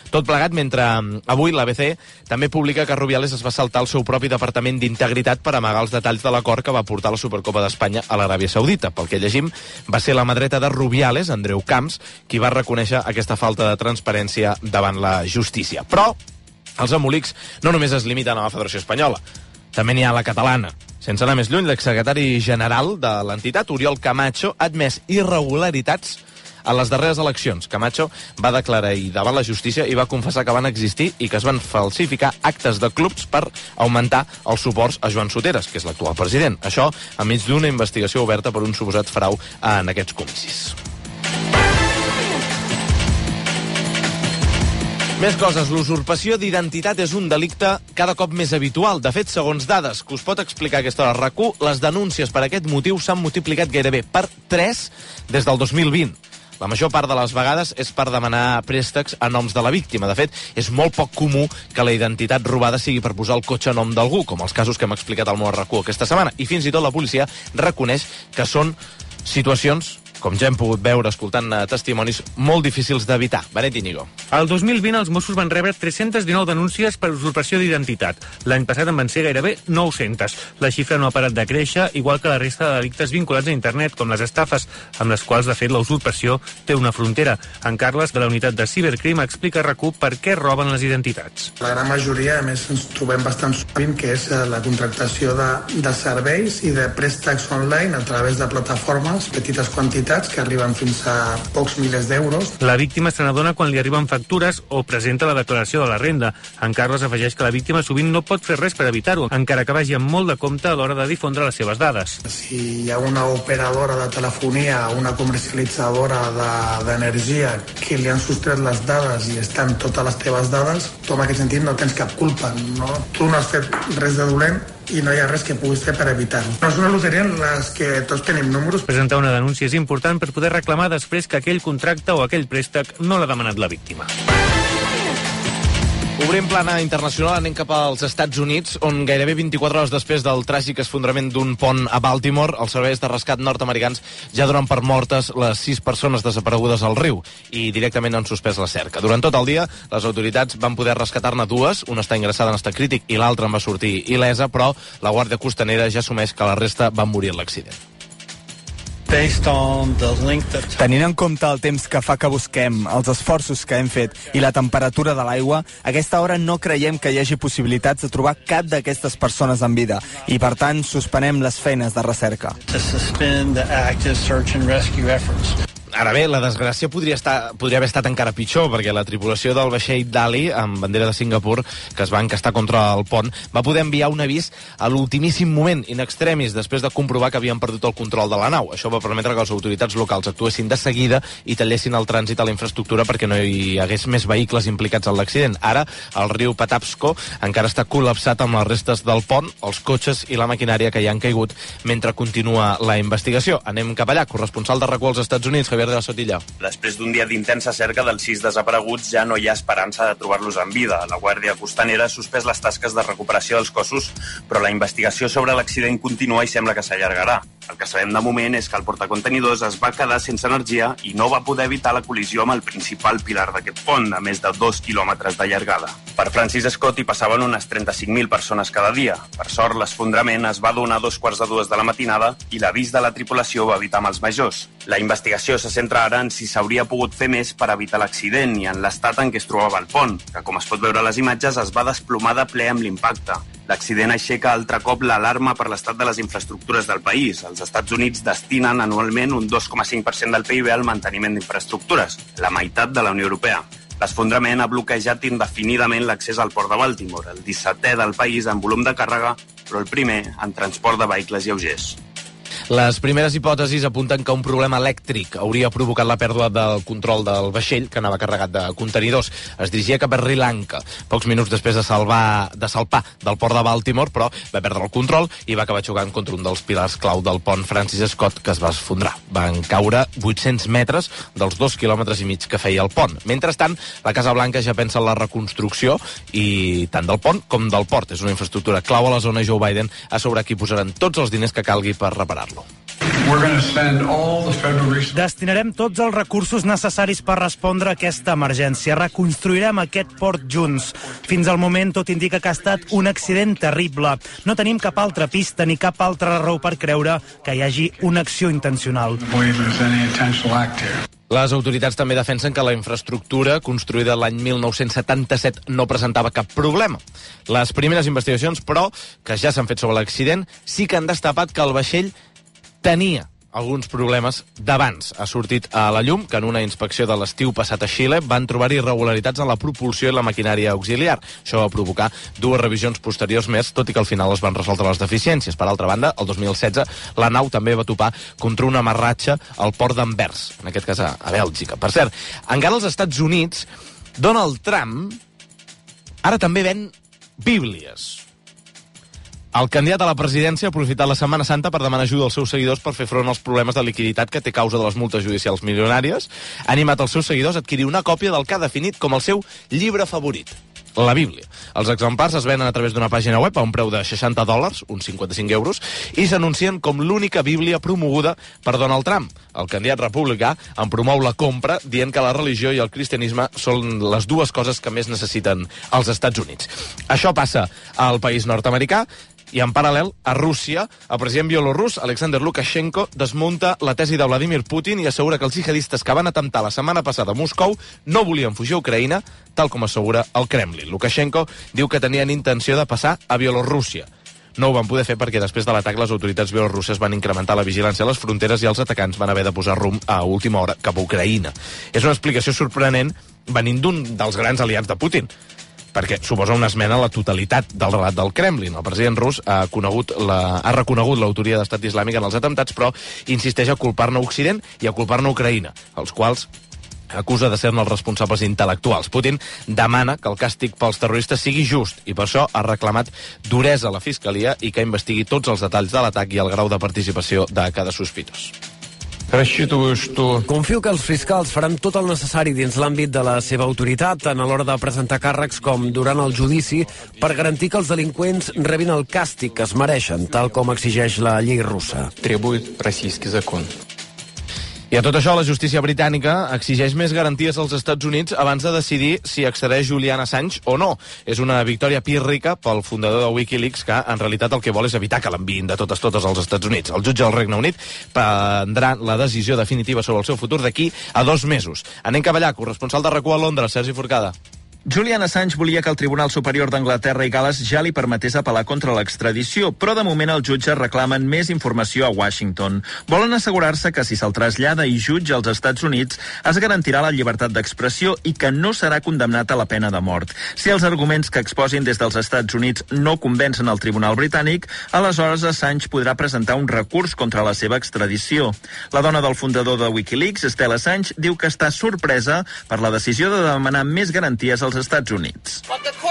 Tot plegat mentre avui l'ABC també publica que Rubiales es va saltar el seu propi Departament d'Integritat per amagar els detalls de l'acord que va portar la Supercopa d'Espanya a l'Aràbia Saudita. Pel que llegim, va ser la mà dreta de Rubiales, Andreu Camps, qui va reconèixer aquesta falta de transparència davant la justícia. Però els embolics no només es limiten a la Federació Espanyola, també n'hi ha a la catalana. Sense anar més lluny, l'exsecretari general de l'entitat, Oriol Camacho, ha admès irregularitats a les darreres eleccions. Camacho va declarar davant la justícia i va confessar que van existir i que es van falsificar actes de clubs per augmentar els suports a Joan Soteras, que és l'actual president. Això enmig d'una investigació oberta per un suposat frau en aquests comicis. Més coses. L'usurpació d'identitat és un delicte cada cop més habitual. De fet, segons dades que us pot explicar aquesta hora RAC1, les denúncies per aquest motiu s'han multiplicat gairebé per 3 des del 2020. La major part de les vegades és per demanar préstecs a noms de la víctima. De fet, és molt poc comú que la identitat robada sigui per posar el cotxe a nom d'algú, com els casos que hem explicat al meu RAC1 aquesta setmana. I fins i tot la policia reconeix que són situacions, com ja hem pogut veure escoltant testimonis, molt difícils d'evitar. Benet Íñigo. El 2020 els Mossos van rebre 319 denúncies per usurpació d'identitat. L'any passat en van ser gairebé 900. La xifra no ha parat de créixer, igual que la resta de delictes vinculats a internet, com les estafes, amb les quals, de fet, la usurpació té una frontera. En Carles, de la unitat de cibercrim, explica a RAC1 per què roben les identitats. La gran majoria, a més, ens trobem bastant sovint, que és la contractació de serveis i de préstecs online a través de plataformes, petites quantitats, que arriben fins a pocs milers d'euros. La víctima se n'adona quan li arriben factures o presenta la declaració de la renda. En Carles afegeix que la víctima sovint no pot fer res per evitar-ho, encara que vagi amb molt de compte a l'hora de difondre les seves dades. Si hi ha una operadora de telefonia o una comercialitzadora d'energia que li han sostret les dades i estan totes les teves dades, tu en aquest sentit no tens cap culpa, no? Tu no has fet res de dolent i no hi ha res que puguis fer per evitar-ho. No és una loteria en les que tots tenim números. Presentar una denúncia és important per poder reclamar després que aquell contracte o aquell préstec no l'ha demanat la víctima. Obrim plana internacional, anem cap als Estats Units, on gairebé 24 hores després del tràgic esfondrament d'un pont a Baltimore, els serveis de rescat nord-americans ja donen per mortes les 6 persones desaparegudes al riu i directament han suspès la cerca. Durant tot el dia, les autoritats van poder rescatar-ne 2, una està ingressada en estat crític i l'altra en va sortir il·lesa, però la Guàrdia Costanera ja assumeix que la resta van morir en l'accident. Tenint en compte el temps que fa que busquem, els esforços que hem fet i la temperatura de l'aigua, a aquesta hora no creiem que hi hagi possibilitats de trobar cap d'aquestes persones en vida i, per tant, suspenem les feines de recerca. Ara bé, la desgràcia podria haver estat encara pitjor, perquè la tripulació del vaixell Dali, amb bandera de Singapur, que es va encastar contra el pont, va poder enviar un avís a l'ultimíssim moment, in extremis, després de comprovar que havien perdut el control de la nau. Això va permetre que les autoritats locals actuessin de seguida i tallessin el trànsit a la infraestructura perquè no hi hagués més vehicles implicats en l'accident. Ara, el riu Patapsco encara està col·lapsat amb les restes del pont, els cotxes i la maquinària que hi han caigut mentre continua la investigació. Anem cap allà, corresponsal de RAC1 als Estats Units, Javier de la Sotilla. Després d'un dia d'intensa cerca dels 6 desapareguts ja no hi ha esperança de trobar-los en vida. La Guàrdia Costanera ha suspès les tasques de recuperació dels cossos, però la investigació sobre l'accident continua i sembla que s'allargarà. El que sabem de moment és que el portacontenidors es va quedar sense energia i no va poder evitar la col·lisió amb el principal pilar d'aquest pont, a més de 2 quilòmetres de llargada. Per Francis Scott hi passaven unes 35.000 persones cada dia. Per sort, l'esfondrament es va donar a 2:45 de la matinada i l'avís de la tripulació va evitar mals majors. La investigació se centra ara en si s'hauria pogut fer més per evitar l'accident i en l'estat en què es trobava el pont, que, com es pot veure a les imatges, es va desplomar de ple amb l'impacte. L'accident aixeca altre cop l'alarma per l'estat de les infraestructures del país. Els Estats Units destinen anualment un 2,5% del PIB al manteniment d'infraestructures, la meitat de la Unió Europea. L'esfondrament ha bloquejat indefinidament l'accés al port de Baltimore, el 17è del país en volum de càrrega, però el primer en transport de vehicles lleugers. Les primeres hipòtesis apunten que un problema elèctric hauria provocat la pèrdua del control del vaixell, que anava carregat de contenidors. Es dirigia cap a Sri Lanka, pocs minuts després de salpar del port de Baltimore, però va perdre el control i va acabar xocant contra un dels pilars clau del pont Francis Scott, que es va esfondrar. Van caure 800 metres dels 2,5 quilòmetres que feia el pont. Mentrestant, la Casa Blanca ja pensa en la reconstrucció i tant del pont com del port. És una infraestructura clau a la zona i Joe Biden ha assegurat que hi posaran tots els diners que calgui per reparar-lo. Destinarem tots els recursos necessaris per respondre a aquesta emergència. Reconstruirem aquest port junts. Fins al moment tot indica que ha estat un accident terrible. No tenim cap altra pista ni cap altra raó per creure que hi hagi una acció intencional. Les autoritats també defensen que la infraestructura construïda l'any 1977 no presentava cap problema. Les primeres investigacions, però, que ja s'han fet sobre l'accident, sí que han destapat que el vaixell tenia alguns problemes d'abans. Ha sortit a la llum que en una inspecció de l'estiu passat a Xile van trobar irregularitats en la propulsió i la maquinària auxiliar. Això va provocar 2 revisions posteriors més, tot i que al final es van resoldre les deficiències. Per altra banda, el 2016, la nau també va topar contra un amarratge al port d'Anvers, en aquest cas a Bèlgica. Per cert, encara als Estats Units, Donald Trump ara també ven bíblies. El candidat a la presidència ha aprofitat la Setmana Santa per demanar ajuda als seus seguidors per fer front als problemes de liquiditat que té causa de les multes judicials milionàries. Ha animat els seus seguidors a adquirir una còpia del que ha definit com el seu llibre favorit, la Bíblia. Els exemplars es venen a través d'una pàgina web a un preu de $60, uns 55 euros, i s'anuncien com l'única Bíblia promoguda per Donald Trump. El candidat republicà en promou la compra, dient que la religió i el cristianisme són les 2 coses que més necessiten els Estats Units. Això passa al país nord-americà. I en paral·lel, a Rússia, el president bielorrús, Alexander Lukashenko, desmunta la tesi de Vladimir Putin i assegura que els jihadistes que van atemptar la setmana passada a Moscou no volien fugir a Ucraïna, tal com assegura el Kremlin. Lukashenko diu que tenien intenció de passar a Bielorússia. No ho van poder fer perquè després de l'atac les autoritats bielorusses van incrementar la vigilància a les fronteres i els atacants van haver de posar rumb a última hora cap a Ucraïna. És una explicació sorprenent venint d'un dels grans aliats de Putin, perquè suposa una esmena a la totalitat del relat del Kremlin. El president rus ha reconegut l'autoria d'Estat Islàmic en els atemptats, però insisteix a culpar-ne Occident i a culpar-ne Ucraïna, els quals acusa de ser-ne els responsables intel·lectuals. Putin demana que el càstig pels terroristes sigui just i per això ha reclamat duresa a la Fiscalia i que investigui tots els detalls de l'atac i el grau de participació de cada sospitós. Confio que els fiscals faran tot el necessari dins l'àmbit de la seva autoritat, tant a l'hora de presentar càrrecs com durant el judici, per garantir que els delinqüents rebin el càstig que es mereixen, tal com exigeix la llei russa. I a tot això, la justícia britànica exigeix més garanties als Estats Units abans de decidir si accedeix Julian Assange o no. És una victòria pírrica pel fundador de Wikileaks, que en realitat el que vol és evitar que l'enviïn de totes als Estats Units. El jutge del Regne Unit prendrà la decisió definitiva sobre el seu futur d'aquí a 2 mesos. Anem cap allà, corresponsal de RAC1 a Londres, Sergi Forcada. Julian Assange volia que el Tribunal Superior d'Anglaterra i Gal·les ja li permetés apel·lar contra l'extradició, però de moment els jutges reclamen més informació a Washington. Volen assegurar-se que si se'l trasllada i jutja als Estats Units es garantirà la llibertat d'expressió i que no serà condemnat a la pena de mort. Si els arguments que exposin des dels Estats Units no convencen el Tribunal Britànic, aleshores Assange podrà presentar un recurs contra la seva extradició. La dona del fundador de Wikileaks, Stella Assange, diu que està sorpresa per la decisió de demanar més garanties als Estats Units.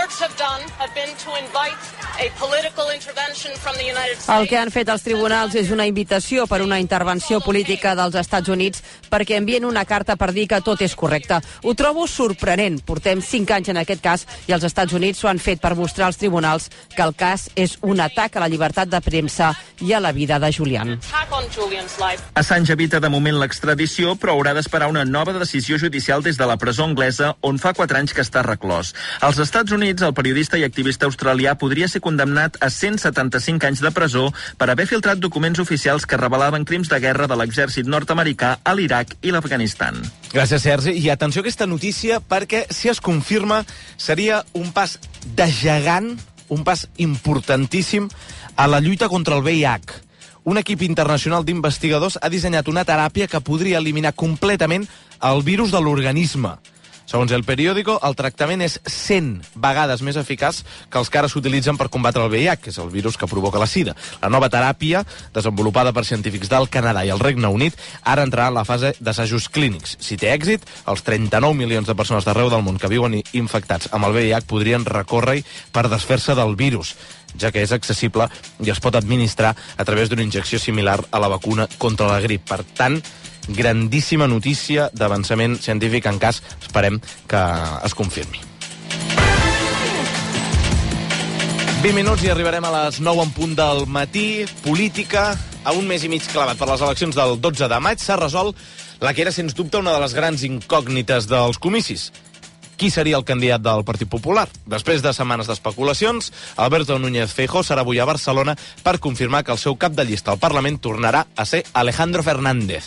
El que han fet els tribunals és una invitació per una intervenció política dels Estats Units perquè envien una carta per dir que tot és correcte. Ho trobo sorprenent. Portem 5 anys en aquest cas i els Estats Units ho han fet per mostrar als tribunals que el cas és un atac a la llibertat de premsa i a la vida de Julian. Assange evita de moment l'extradició, però haurà d'esperar una nova decisió judicial des de la presó anglesa, on fa 4 anys que està reclòs. Als Estats Units, el periodista i activista australià podria ser condemnat a 175 anys de presó per haver filtrat documents oficials que revelaven crims de guerra de l'exèrcit nord-americà a l'Iraq i l'Afganistan. Gràcies, Sergi. I atenció a aquesta notícia perquè, si es confirma, seria un pas de gegant, un pas importantíssim a la lluita contra el VIH. Un equip internacional d'investigadors ha dissenyat una teràpia que podria eliminar completament el virus de l'organisme. Segons El Periódico, el tractament és 100 vegades més eficaç que els que ara s'utilitzen per combatre el VIH, que és el virus que provoca la sida. La nova teràpia, desenvolupada per científics del Canadà i el Regne Unit, ara entrarà en la fase d'assajos clínics. Si té èxit, els 39 milions de persones d'arreu del món que viuen infectats amb el VIH podrien recórrer per desfer-se del virus, ja que és accessible i es pot administrar a través d'una injecció similar a la vacuna contra la grip. Per tant, grandíssima notícia d'avançament científic en cas, esperem que es confirmi. 20 minuts i arribarem a les 9 en punt del matí. Política a un mes i mig clavat per les eleccions del 12 de maig, s'ha resolt la que era, sens dubte, una de les grans incògnites dels comicis. Qui seria el candidat del Partit Popular? Després de setmanes d'especulacions, Alberto Núñez Feijóo serà avui a Barcelona per confirmar que el seu cap de llista al Parlament tornarà a ser Alejandro Fernández.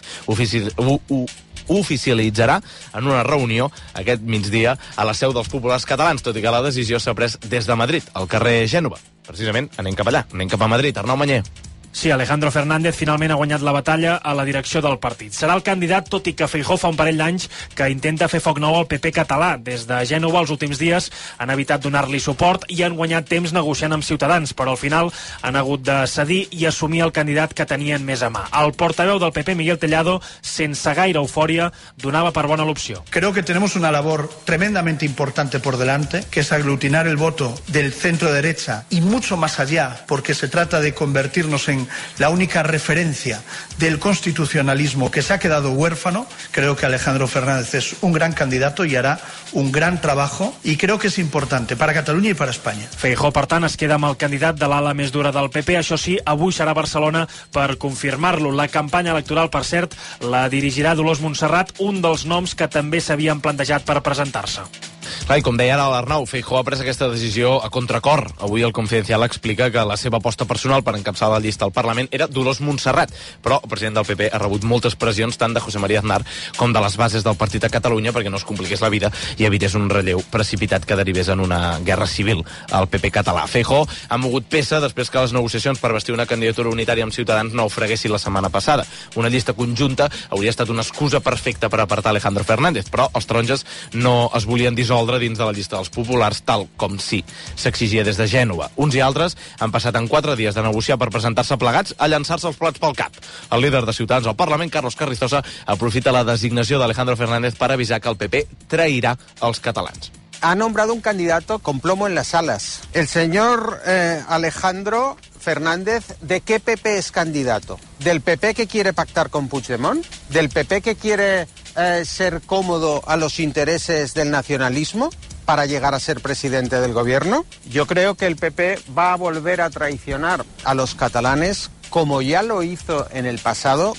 Oficialitzarà en una reunió aquest migdia a la seu dels populars catalans, tot i que la decisió s'ha pres des de Madrid, al carrer Gènova. Precisament anem cap allà, anem cap a Madrid. Arnau Manyer. Sí, Alejandro Fernández finalment ha guanyat la batalla a la direcció del partit. Serà el candidat, tot i que Feijóo fa un parell d'anys que intenta fer foc nou al PP català. Des de Gènova, els últims dies, han evitat donar-li suport i han guanyat temps negociant amb Ciutadans, però al final han hagut de cedir i assumir el candidat que tenien més a mà. El portaveu del PP, Miguel Tellado, sense gaire eufòria, donava per bona l'opció. Creo que tenemos una labor tremendamente importante por delante, que es aglutinar el voto del centro-derecha y mucho más allá, porque se trata de convertirnos en la única referencia del constitucionalismo que se ha quedado huérfano. Creo que Alejandro Fernández es un gran candidato y hará un gran trabajo, y creo que es importante para Cataluña y para España. Feijóo, per tant, es queda amb el candidat de l'ala més dura del PP. Això sí, avui serà a Barcelona per confirmar-lo. La campanya electoral, per cert, la dirigirà Dolors Montserrat, un dels noms que també s'havien plantejat per presentar-se. Clar, i com deia ara l'Arnau, Feijóo ha pres aquesta decisió a contracor. Avui el Confidencial explica que la seva aposta personal per encapçalar la llista al Parlament era Dolors Montserrat, però el president del PP ha rebut moltes pressions tant de José María Aznar com de les bases del partit a Catalunya perquè no es compliqués la vida i evités un relleu precipitat que derivés en una guerra civil al PP català. Feijóo ha mogut peça després que les negociacions per vestir una candidatura unitària amb Ciutadans naufraguessin la setmana passada. Una llista conjunta hauria estat una excusa perfecta per apartar Alejandro Fernández, però els taronges no es volien dissoldre dins de la llista dels populars, tal com sí s'exigia des de Gènova. Uns i altres han passat en 4 dies de negociar per presentar-se plegats a llançar-se els plats pel cap. El líder de Ciutadans al Parlament, Carlos Carrizosa, aprofita la designació d'Alejandro Fernández per avisar que el PP trairà els catalans. Ha nombrado un candidato con plomo en las alas. El señor Alejandro Fernández, ¿de qué PP es candidato? ¿Del PP que quiere pactar con Puigdemont? ¿Del PP que quiere ser cómodo a los intereses del nacionalismo para llegar a ser presidente del gobierno? Yo creo que el PP va a volver a traicionar a los catalanes como ya lo hizo en el pasado.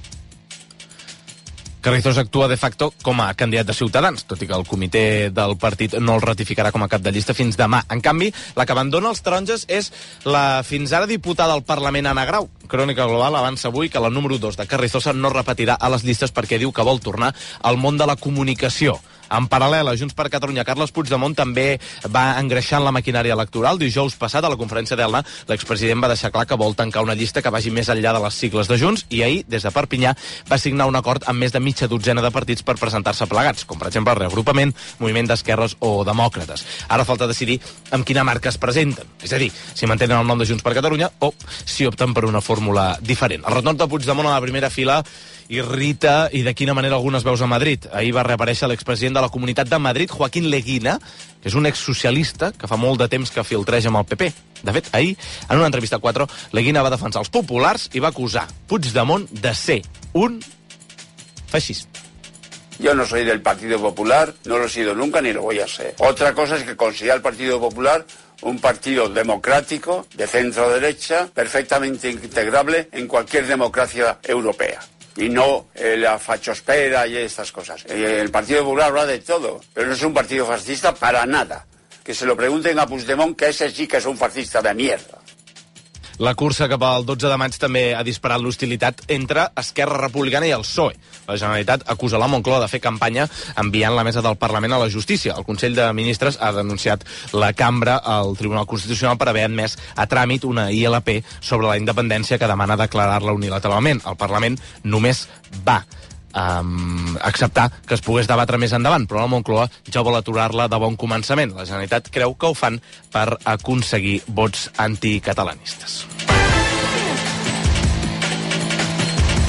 Carrizosa actua de facto com a candidat de Ciutadans, tot i que el comitè del partit no el ratificarà com a cap de llista fins demà. En canvi, la que abandona els taronges és la fins ara diputada al Parlament, Anna Grau. Crònica Global avança avui que la número 2 de Carrizosa no repetirà a les llistes perquè diu que vol tornar al món de la comunicació. En paral·lel a Junts per Catalunya, Carles Puigdemont també va engreixant la maquinària electoral. Dijous passat, a la conferència d'Elna, l'expresident va deixar clar que vol tancar una llista que vagi més enllà de les sigles de Junts i ahir, des de Perpinyà, va signar un acord amb més de mitja dotzena de partits per presentar-se plegats, com per exemple el Reagrupament, Moviment d'Esquerres o Demòcrates. Ara falta decidir amb quina marca es presenten, és a dir, si mantenen el nom de Junts per Catalunya o si opten per una fórmula diferent. El retorn de Puigdemont a la primera fila irrita i de quina manera algunes veus a Madrid. Ahir va reaparèixer l'expresident de la Comunitat de Madrid, Joaquín Leguina, que és un exsocialista que fa molt de temps que filtreja amb el PP. De fet, ahir, en una entrevista a 4, Leguina va defensar els populars i va acusar Puigdemont de ser un feixista. Yo no soy del Partido Popular, no lo he sido nunca ni lo voy a ser. Otra cosa es que considera el Partido Popular un partido democrático, de centro-derecha, perfectamente integrable en cualquier democracia europea. Y no la fachospera y estas cosas. El Partido Popular habla de todo, pero no es un partido fascista para nada. Que se lo pregunten a Puigdemont, que ese sí que es un fascista de mierda. La cursa cap al 12 de maig també ha disparat l'hostilitat entre Esquerra Republicana i el PSOE. La Generalitat acusa la Moncloa de fer campanya enviant la mesa del Parlament a la justícia. El Consell de Ministres ha denunciat la cambra al Tribunal Constitucional per haver admès a tràmit una ILP sobre la independència que demana declarar-la unilateralment. El Parlament només va acceptar que es pogués debatre més endavant, però la Moncloa ja vol aturar-la de bon començament. La Generalitat creu que ho fan per aconseguir vots anticatalanistes.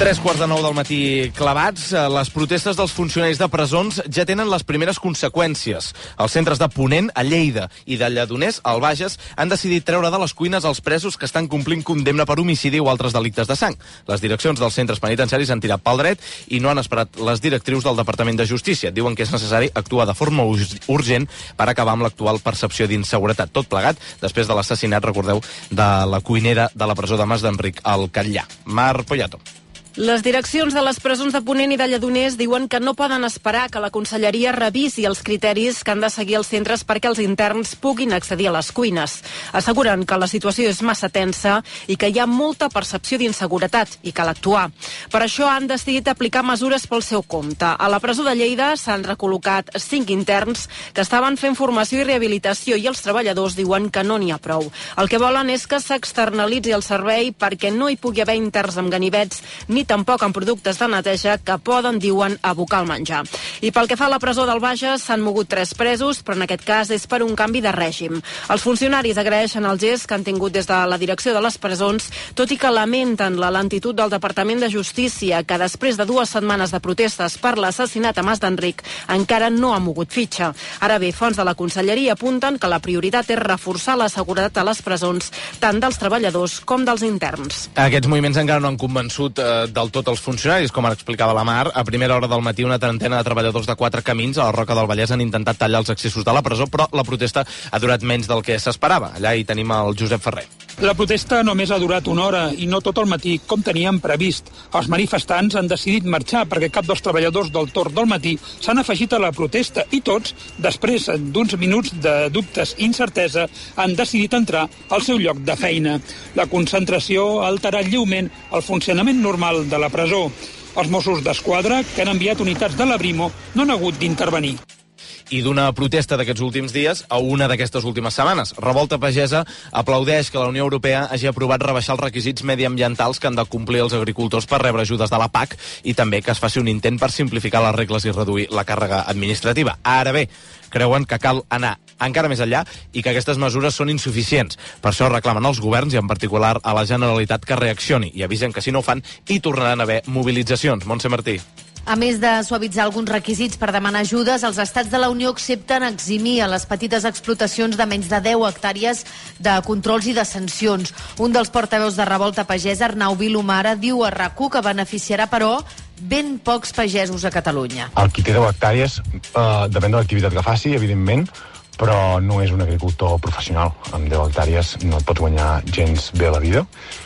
3:15 del matí clavats. Les protestes dels funcionaris de presons ja tenen les primeres conseqüències. Els centres de Ponent, a Lleida, i de Lledoners, al Bages, han decidit treure de les cuines els presos que estan complint condemna per homicidi o altres delictes de sang. Les direccions dels centres penitenciaris han tirat pel dret i no han esperat les directrius del Departament de Justícia. Diuen que és necessari actuar de forma urgent per acabar amb l'actual percepció d'inseguretat. Tot plegat després de l'assassinat, recordeu, de la cuinera de la presó de Mas d'Enric al Catllà. Mar Poyato. Les direccions de les presons de Ponent i de Lledoners diuen que no poden esperar que la conselleria revisi els criteris que han de seguir els centres perquè els interns puguin accedir a les cuines. Asseguren que la situació és massa tensa i que hi ha molta percepció d'inseguretat i cal actuar. Per això han decidit aplicar mesures pel seu compte. A la presó de Lleida s'han recol·locat 5 interns que estaven fent formació i rehabilitació i els treballadors diuen que no n'hi ha prou. El que volen és que s'externalitzi el servei perquè no hi pugui haver interns amb ganivets ni tampoc amb productes de neteja que poden, diuen, abocar el menjar. I pel que fa a la presó del Bages, s'han mogut 3 presos, però en aquest cas és per un canvi de règim. Els funcionaris agraeixen el gest que han tingut des de la direcció de les presons, tot i que lamenten la lentitud del Departament de Justícia, que després de 2 setmanes de protestes per l'assassinat a Mas d'Enric encara no ha mogut fitxa. Ara bé, fonts de la conselleria apunten que la prioritat és reforçar la seguretat a les presons, tant dels treballadors com dels interns. Aquests moviments encara no han convençut del tot els funcionaris, com ara explicava la Mar. A primera hora del matí, una trentena de treballadors de 4 camins a la Roca del Vallès han intentat tallar els accessos de la presó, però la protesta ha durat menys del que s'esperava. Allà hi tenim el Josep Ferrer. La protesta només ha durat 1 hora i no tot el matí, com teníem previst. Els manifestants han decidit marxar perquè cap dels treballadors del torn del matí s'han afegit a la protesta i tots, després d'uns minuts de dubtes i incertesa, han decidit entrar al seu lloc de feina. La concentració ha alterat lleument el funcionament normal de la presó. Els Mossos d'Esquadra, que han enviat unitats de la Brimo, no han hagut d'intervenir. I d'una protesta d'aquests últims dies a una d'aquestes últimes setmanes. Revolta Pagesa aplaudeix que la Unió Europea hagi aprovat rebaixar els requisits mediambientals que han de complir els agricultors per rebre ajudes de la PAC i també que es faci un intent per simplificar les regles i reduir la càrrega administrativa. Ara bé, creuen que cal anar encara més enllà i que aquestes mesures són insuficients. Per això reclamen als governs i en particular a la Generalitat que reaccioni i avisen que si no ho fan hi tornaran a haver mobilitzacions. Montse Martí. A més de suavitzar alguns requisits per demanar ajudes, els estats de la Unió accepten eximir a les petites explotacions de menys de 10 hectàrees de controls i de sancions. Un dels portaveus de Revolta Pagesa, Arnau Vilomara, diu a RAC1 que beneficiarà, però, ben pocs pagesos a Catalunya. El qui té 10 hectàrees depèn de l'activitat que faci, evidentment, però no és un agricultor professional. Amb 10 hectàrees no et pots guanyar gens bé la vida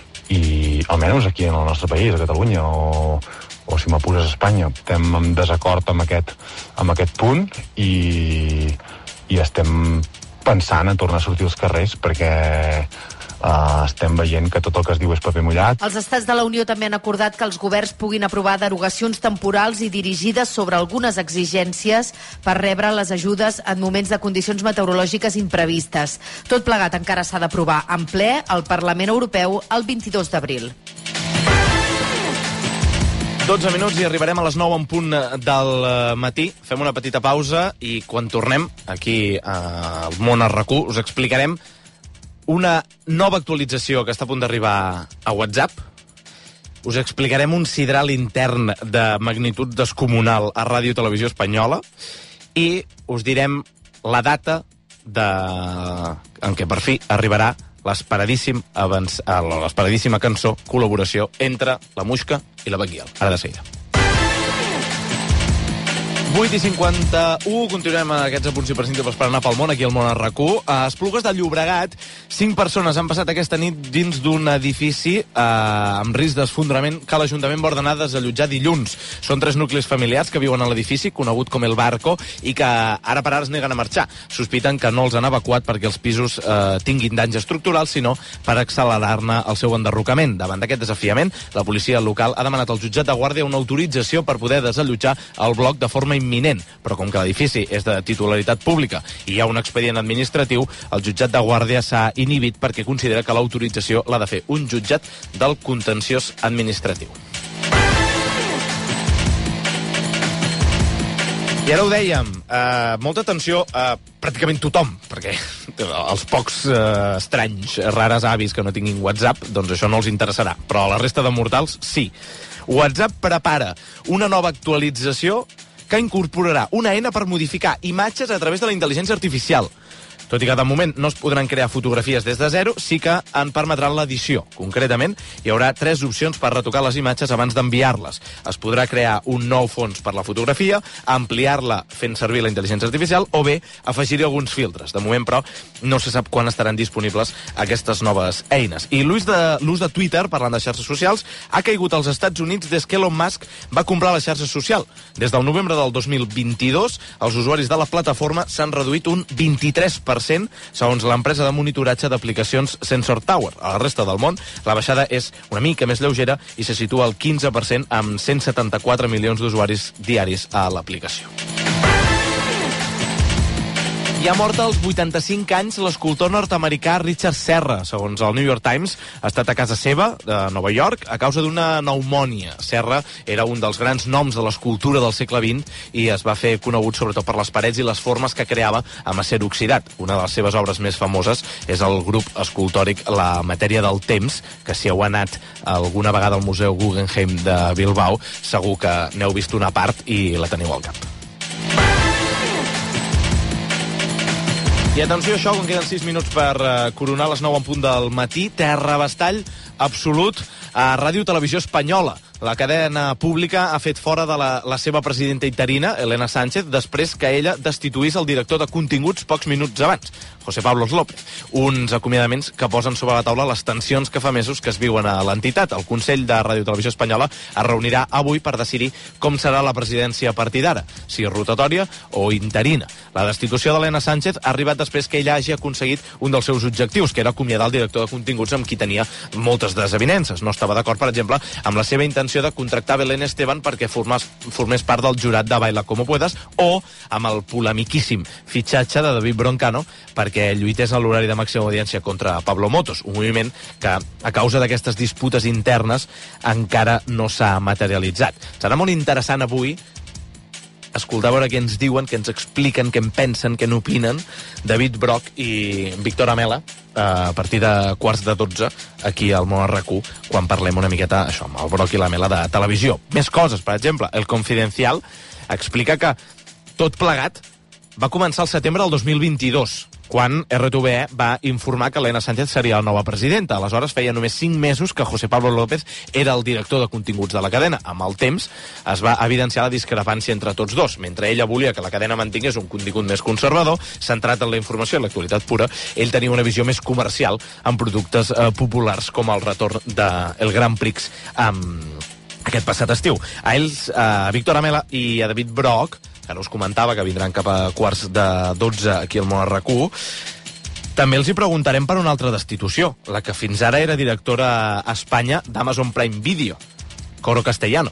i almenys aquí en el nostre país, a Catalunya, o si m'apures a Espanya, estem en desacord amb aquest punt i estem pensant en tornar a sortir als carrers perquè estem veient que tot el que es diu és paper mullat. Els estats de la Unió també han acordat que els governs puguin aprovar derogacions temporals i dirigides sobre algunes exigències per rebre les ajudes en moments de condicions meteorològiques imprevistes. Tot plegat encara s'ha d'aprovar en ple al Parlament Europeu el 22 d'abril. 12 minuts i arribarem a les 9 en punt del matí. Fem una petita pausa i quan tornem aquí al Món a RAC1 us explicarem una nova actualització que està a punt d'arribar a WhatsApp. Us explicarem un sidral intern de magnitud descomunal a Ràdio i Televisió Espanyola i us direm la data en què per fi arribarà l'esperadíssima cançó col·laboració entre la Muixca i la Baquiel. Ara de seguida. 8:51, continuem aquests apunts imprescindibles per anar pel món, aquí al Món a RAC1. A Esplugues de Llobregat, 5 persones han passat aquesta nit dins d'un edifici amb risc d'esfondrament que l'Ajuntament va ordenar desallotjar dilluns. Són 3 nuclis familiars que viuen a l'edifici, conegut com El Barco, i que ara per ara es neguen a marxar. Sospiten que no els han evacuat perquè els pisos tinguin danys estructurals, sinó per accelerar-ne el seu enderrocament. Davant d'aquest desafiament, la policia local ha demanat al jutjat de Guàrdia una autorització per poder desallotjar el bloc de forma imminent, però com que l'edifici és de titularitat pública i hi ha un expedient administratiu, el jutjat de Guàrdia s'ha inhibit perquè considera que l'autorització l'ha de fer un jutjat del contenciós administratiu. I ara ho dèiem, molta atenció a pràcticament tothom, perquè els pocs estranys, rares avis que no tinguin WhatsApp, doncs això no els interessarà, però a la resta de mortals sí. WhatsApp prepara una nova actualització que incorporarà una eina per modificar imatges a través de la intel·ligència artificial. Tot i que de moment no es podran crear fotografies des de zero, sí que en permetran l'edició. Concretament, hi haurà 3 opcions per retocar les imatges abans d'enviar-les. Es podrà crear un nou fons per la fotografia, ampliar-la fent servir la intel·ligència artificial o bé afegir-hi alguns filtres. De moment, però, no se sap quan estaran disponibles aquestes noves eines. I l'ús de Twitter, parlant de xarxes socials, ha caigut als Estats Units des que Elon Musk va comprar la xarxa social. Des del novembre del 2022, els usuaris de la plataforma s'han reduït un 23%, segons l'empresa de monitoratge d'aplicacions Sensor Tower. A la resta del món, la baixada és una mica més lleugera i se situa al 15% amb 174 milions d'usuaris diaris a l'aplicació. I ha mort als 85 anys l'escultor nord-americà Richard Serra. Segons el New York Times, ha estat a casa seva, de Nova York, a causa d'una pneumònia. Serra era un dels grans noms de l'escultura del segle XX i es va fer conegut sobretot per les parets i les formes que creava amb acer oxidat. Una de les seves obres més famoses és el grup escultòric La matèria del temps, que si heu anat alguna vegada al Museu Guggenheim de Bilbao, segur que n'heu vist una part i la teniu al cap. I atenció a això, quan queden 6 minuts per coronar les 9 en punt del matí, terrabastall absolut a Ràdio Televisió Espanyola. La cadena pública ha fet fora de la seva presidenta interina, Elena Sánchez, després que ella destituís el director de continguts pocs minuts abans, José Pablo López. Uns acomiadaments que posen sobre la taula les tensions que fa mesos que es viuen a l'entitat. El Consell de Ràdio Televisió Espanyola es reunirà avui per decidir com serà la presidència a partir d'ara, si rotatòria o interina. La destitució d'Elena Sánchez ha arribat després que ella hagi aconseguit un dels seus objectius, que era acomiadar el director de continguts amb qui tenia moltes desavinences. No estava d'acord, per exemple, amb la seva intenció de contractar Belén Esteban perquè formés part del jurat de Baila Como Puedas o amb el polemiquíssim fitxatge de David Broncano perquè lluités en l'horari de màxima audiència contra Pablo Motos, un moviment que a causa d'aquestes disputes internes encara no s'ha materialitzat. Serà molt interessant avui escoltar a veure què ens diuen, què ens expliquen, què en pensen, què n'opinen David Broch i Víctor Amela a partir de 11:45 aquí al Món RQ, quan parlem una miqueta això, amb el Broch i l'Amela de televisió. Més coses, per exemple, El Confidencial explica que tot plegat va començar al setembre del 2022, quan RTVE va informar que Elena Sánchez seria la nova presidenta. Aleshores feia només 5 mesos que José Pablo López era el director de continguts de la cadena. Amb el temps es va evidenciar la discrepància entre tots dos. Mentre ella volia que la cadena mantingués un contingut més conservador, centrat en la informació i l'actualitat pura, ell tenia una visió més comercial en productes populars com el retorn del Grand Prix aquest passat estiu. A ells, a Víctor Amela i a David Broch, que ara us comentava que vindran cap a 11:45 aquí al Món RQ, també els hi preguntarem per una altra destitució, la que fins ara era directora a Espanya d'Amazon Prime Video, Coro Castellano.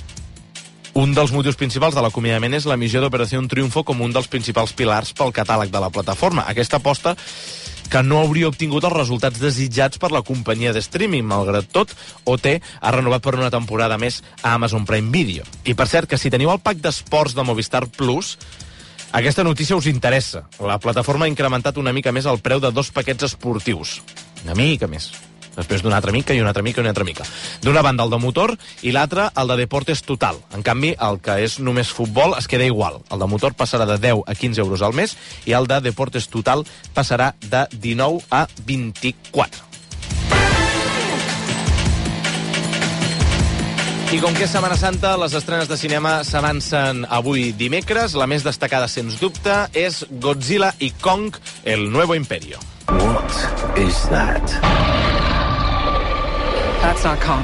Un dels motius principals de l'acomiadament és l'emissió d'Operació Triunfo com un dels principals pilars pel catàleg de la plataforma. Aquesta aposta que no hauria obtingut els resultats desitjats per la companyia de streaming. Malgrat tot, OT ha renovat per una temporada més a Amazon Prime Video. I per cert, que si teniu el pack d'esports de Movistar Plus, aquesta notícia us interessa. La plataforma ha incrementat una mica més el preu de 2 paquets esportius. Una mica més. Després d'una altra mica i una altra mica i una altra mica. D'una banda el de motor i l'altra el de Deportes Total. En canvi, el que és només futbol es queda igual. El de motor passarà de 10 a 15 euros al mes i el de Deportes Total passarà de 19 a 24. I com que és Setmana Santa, les estrenes de cinema s'avancen avui dimecres. La més destacada, sens dubte, és Godzilla i Kong, el Nuevo Imperio. What is that? That's not Kong.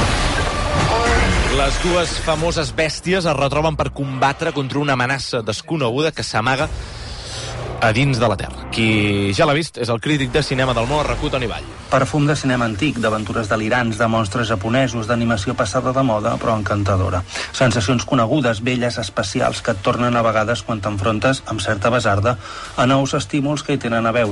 Les dues famoses bèsties es retroben per combatre contra una amenaça desconeguda que s'amaga a dins de la Terra. Qui ja l'ha vist és el crític de cinema del Món RQ, Toni Vall. Perfum de cinema antic, d'aventures delirants, de monstres japonesos, d'animació passada de moda, però encantadora. Sensacions conegudes, belles, especials, que et tornen a vegades quan t'enfrontes, amb certa basarda, a nous estímuls que hi tenen a veure.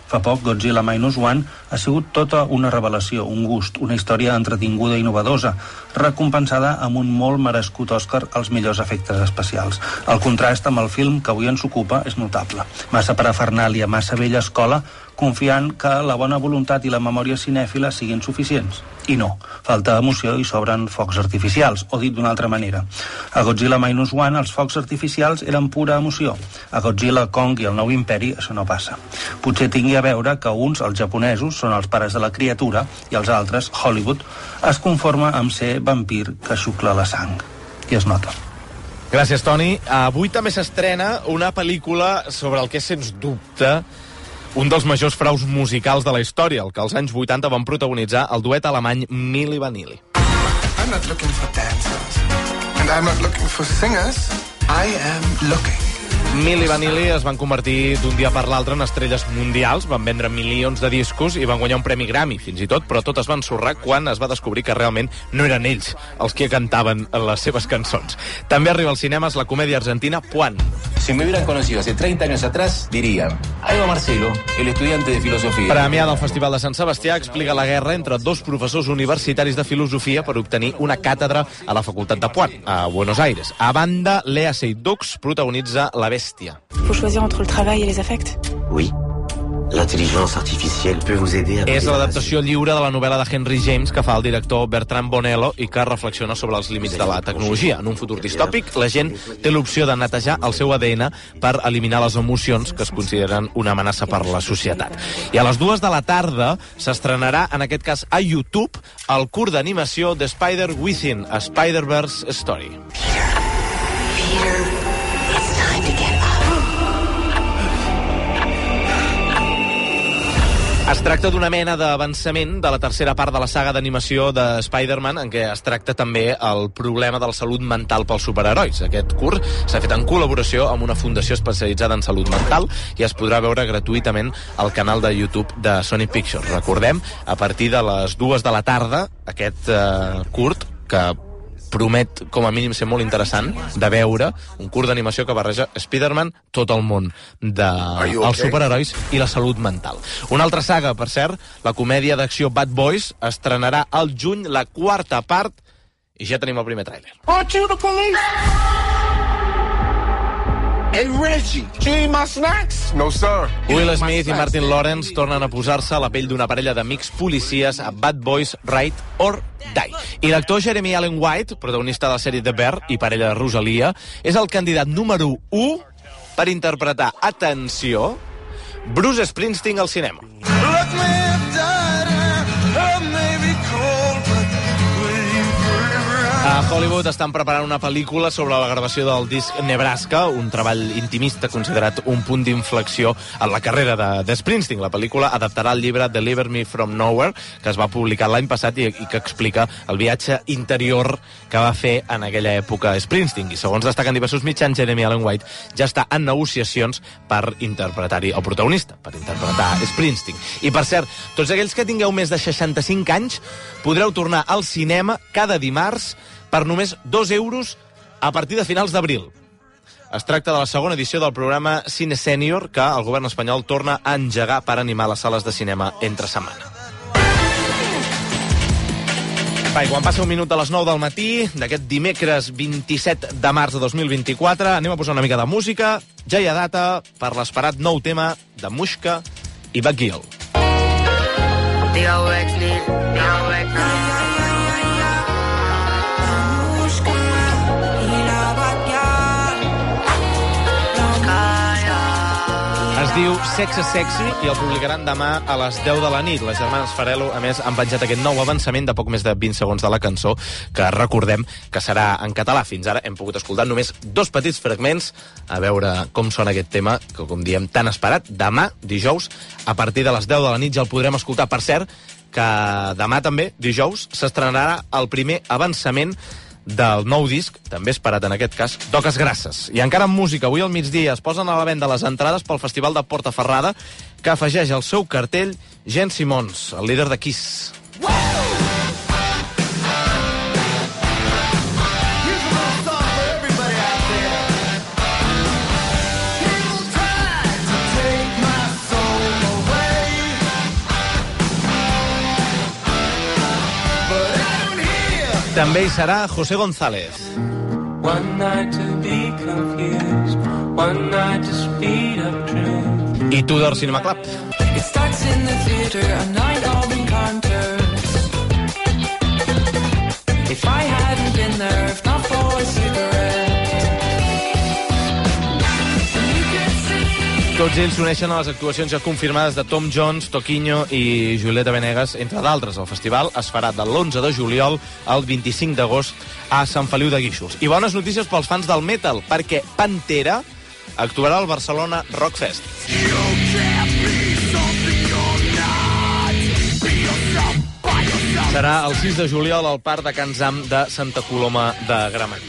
Fa poc, Godzilla Minus One ha sigut tota una revelació, un gust, una història entretinguda i innovadosa, recompensada amb un molt merescut Òscar als millors efectes especials. El contrast amb el film que avui ens ocupa és notable. Massa parafernàlia, massa vella escola, confiant que la bona voluntat i la memòria cinèfila siguin suficients. I no, falta emoció i sobren focs artificials, o dit d'una altra manera. A Godzilla Minus One els focs artificials eren pura emoció. A Godzilla, Kong i el Nou Imperi això no passa. Potser tingui a veure que uns, els japonesos, són els pares de la criatura i els altres, Hollywood, es conforma amb ser vampir que xucla la sang. I es nota. Gràcies, Toni. Avui també s'estrena una pel·lícula sobre el que és, sens dubte, un dels majors fraus musicals de la història, el que als anys 80 van protagonitzar el duet alemany Milli Vanilli. I'm not looking for dancers, and I'm not looking for singers. I am looking. Milli Vanilli es van convertir d'un dia per l'altre en estrelles mundials, van vendre milions de discos i van guanyar un premi Grammy, fins i tot, però tot es va ensorrar quan es va descobrir que realment no eren ells els que cantaven les seves cançons. També arriba als cinemes la comèdia argentina Puan. Si me hubieran conocido hace 30 años atrás, dirían, ahí va Marcelo, el estudiante de filosofía. Premiada al Festival de Sant Sebastià, explica la guerra entre dos professors universitaris de filosofia per obtenir una càtedra a la Facultat de Puan, a Buenos Aires. A banda, Lea Seydoux protagonitza La Bèstia. Faut choisir entre le travail et les affects. Oui. L'intelligence artificielle peut vous aider a... És l'adaptació lliure de la novel·la de Henry James que fa el director Bertrand Bonello i que reflexiona sobre els límits de la tecnologia. En un futur distòpic, la gent té l'opció de netejar el seu ADN per eliminar les emocions que es consideren una amenaça per la societat. I a les 2 de la tarda s'estrenarà, en aquest cas a YouTube, el curt d'animació de Spider-Within, a Spider-Verse Story. Peter, it's time to get up. Es tracta d'una mena d'avançament de la tercera part de la saga d'animació de Spider-Man, en què es tracta també el problema de la salut mental pels superherois. Aquest curt s'ha fet en col·laboració amb una fundació especialitzada en salut mental i es podrà veure gratuïtament al canal de YouTube de Sony Pictures. Recordem, a partir de les 2 de la tarda, aquest curt, que promet, com a mínim, ser molt interessant de veure, un curt d'animació que barreja Spider-Man, tot el món dels superherois i la salut mental. Una altra saga, per cert, la comèdia d'acció Bad Boys, estrenarà al juny la 4ª part i ja tenim el primer tràiler. Aren't you the police? Hey Reggie, do you eat my snacks? No, sir. Will Smith i Martin Lawrence tornen a posar-se a la pell d'una parella d'amics policies a Bad Boys Ride or Die. I l'actor Jeremy Allen White, protagonista de la sèrie The Bear i parella de Rosalia, és el candidat número 1 per interpretar, atenció, Bruce Springsteen al cinema. Look me up, I may be cold, but a Hollywood estan preparant una pel·lícula sobre la gravació del disc Nebraska, un treball intimista considerat un punt d'inflexió en la carrera de Springsteen. La pel·lícula adaptarà el llibre Deliver Me From Nowhere, que es va publicar l'any passat i que explica el viatge interior que va fer en aquella època Springsteen. I segons destaquen diversos mitjans, Jeremy Allen White ja està en negociacions per interpretar-hi el protagonista, per interpretar Springsteen. I per cert, tots aquells que tingueu més de 65 anys podreu tornar al cinema cada dimarts per només 2 euros a partir de finals d'abril. Es tracta de la segona edició del programa Cine Sènior que el govern espanyol torna a engegar per animar les sales de cinema entre setmana. I quan passa un minut de les 9 del matí d'aquest dimecres 27 de març de 2024, anem a posar una mica de música. Ja hi ha data per l'esperat nou tema de Mushka i Baguil. Es diu Sexe Sexy i el publicaran demà a les 10 de la nit. Les germanes Farelo, a més, han penjat aquest nou avançament de poc més de 20 segons de la cançó, que recordem que serà en català. Fins ara hem pogut escoltar només 2 petits fragments a veure com sona aquest tema, que, com diem, tan esperat. Demà, dijous, a partir de les 10 de la nit ja el podrem escoltar. Per cert, que demà també, dijous, s'estrenarà el primer avançament del nou disc, també esperat en aquest cas, d'Oques Grasses. I encara amb música, avui al migdia es posen a la venda les entrades pel Festival de Portaferrada, que afegeix al seu cartell Jen Simmons, el líder de Kiss. També hi serà José González. One night to be confused, one night to speed up truth. I Tudor Cinema Club. It starts in the theater, a night of encounters. If I hadn't been there, if not for a cigarette. Tots ells s'uneixen a les actuacions ja confirmades de Tom Jones, Toquinho i Julieta Venegas, entre d'altres. El festival es farà de l'11 de juliol al 25 d'agost a Sant Feliu de Guíxols. I bones notícies pels fans del metal, perquè Pantera actuarà al Barcelona Rock Fest. Serà el 6 de juliol al Parc de Can Zam de Santa Coloma de Gramenet.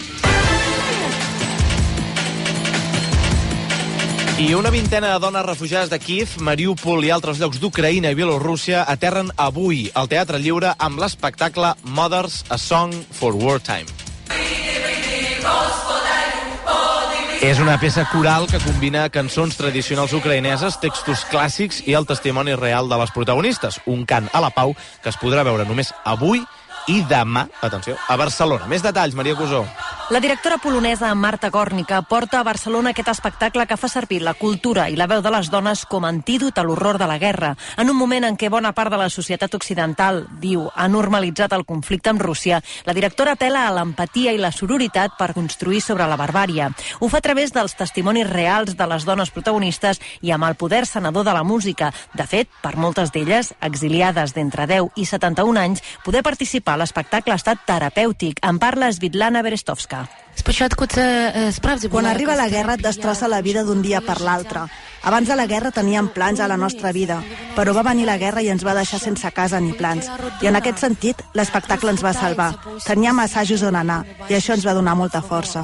I una vintena de dones refugiades de Kíev, Mariúpol i altres llocs d'Ucraïna i Bielorússia aterren avui al Teatre Lliure amb l'espectacle Mothers, a Song for Wartime. És una peça coral que combina cançons tradicionals ucraïneses, textos clàssics i el testimoni real de les protagonistes. Un cant a la pau que es podrà veure només avui i demà, atenció, a Barcelona. Més detalls, Maria Cusó. La directora polonesa Marta Górnica porta a Barcelona aquest espectacle que fa servir la cultura i la veu de les dones com a antídot a l'horror de la guerra, en un moment en què bona part de la societat occidental, diu, ha normalitzat el conflicte amb Rússia. La directora apela a l'empatia i la sororitat per construir sobre la barbària. Ho fa a través dels testimonis reals de les dones protagonistes i amb el poder sanador de la música. De fet, per moltes d'elles, exiliades d'entre 10 i 71 anys, poder participar a l'espectacle ha estat terapèutic. En parla Svitlana Berestovska. Quan arriba la guerra et destrossa la vida d'un dia per l'altre. Abans de la guerra teníem plans a la nostra vida, però va venir la guerra i ens va deixar sense casa ni plans. I en aquest sentit, l'espectacle ens va salvar. Teníem assajos on anar, i això ens va donar molta força.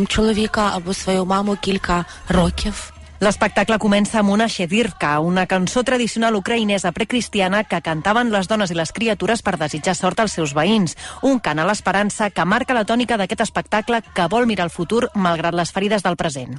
L'espectacle comença amb una Shedirka, una cançó tradicional ucraïnesa precristiana que cantaven les dones i les criatures per desitjar sort als seus veïns. Un cant a l'esperança que marca la tònica d'aquest espectacle que vol mirar el futur malgrat les ferides del present.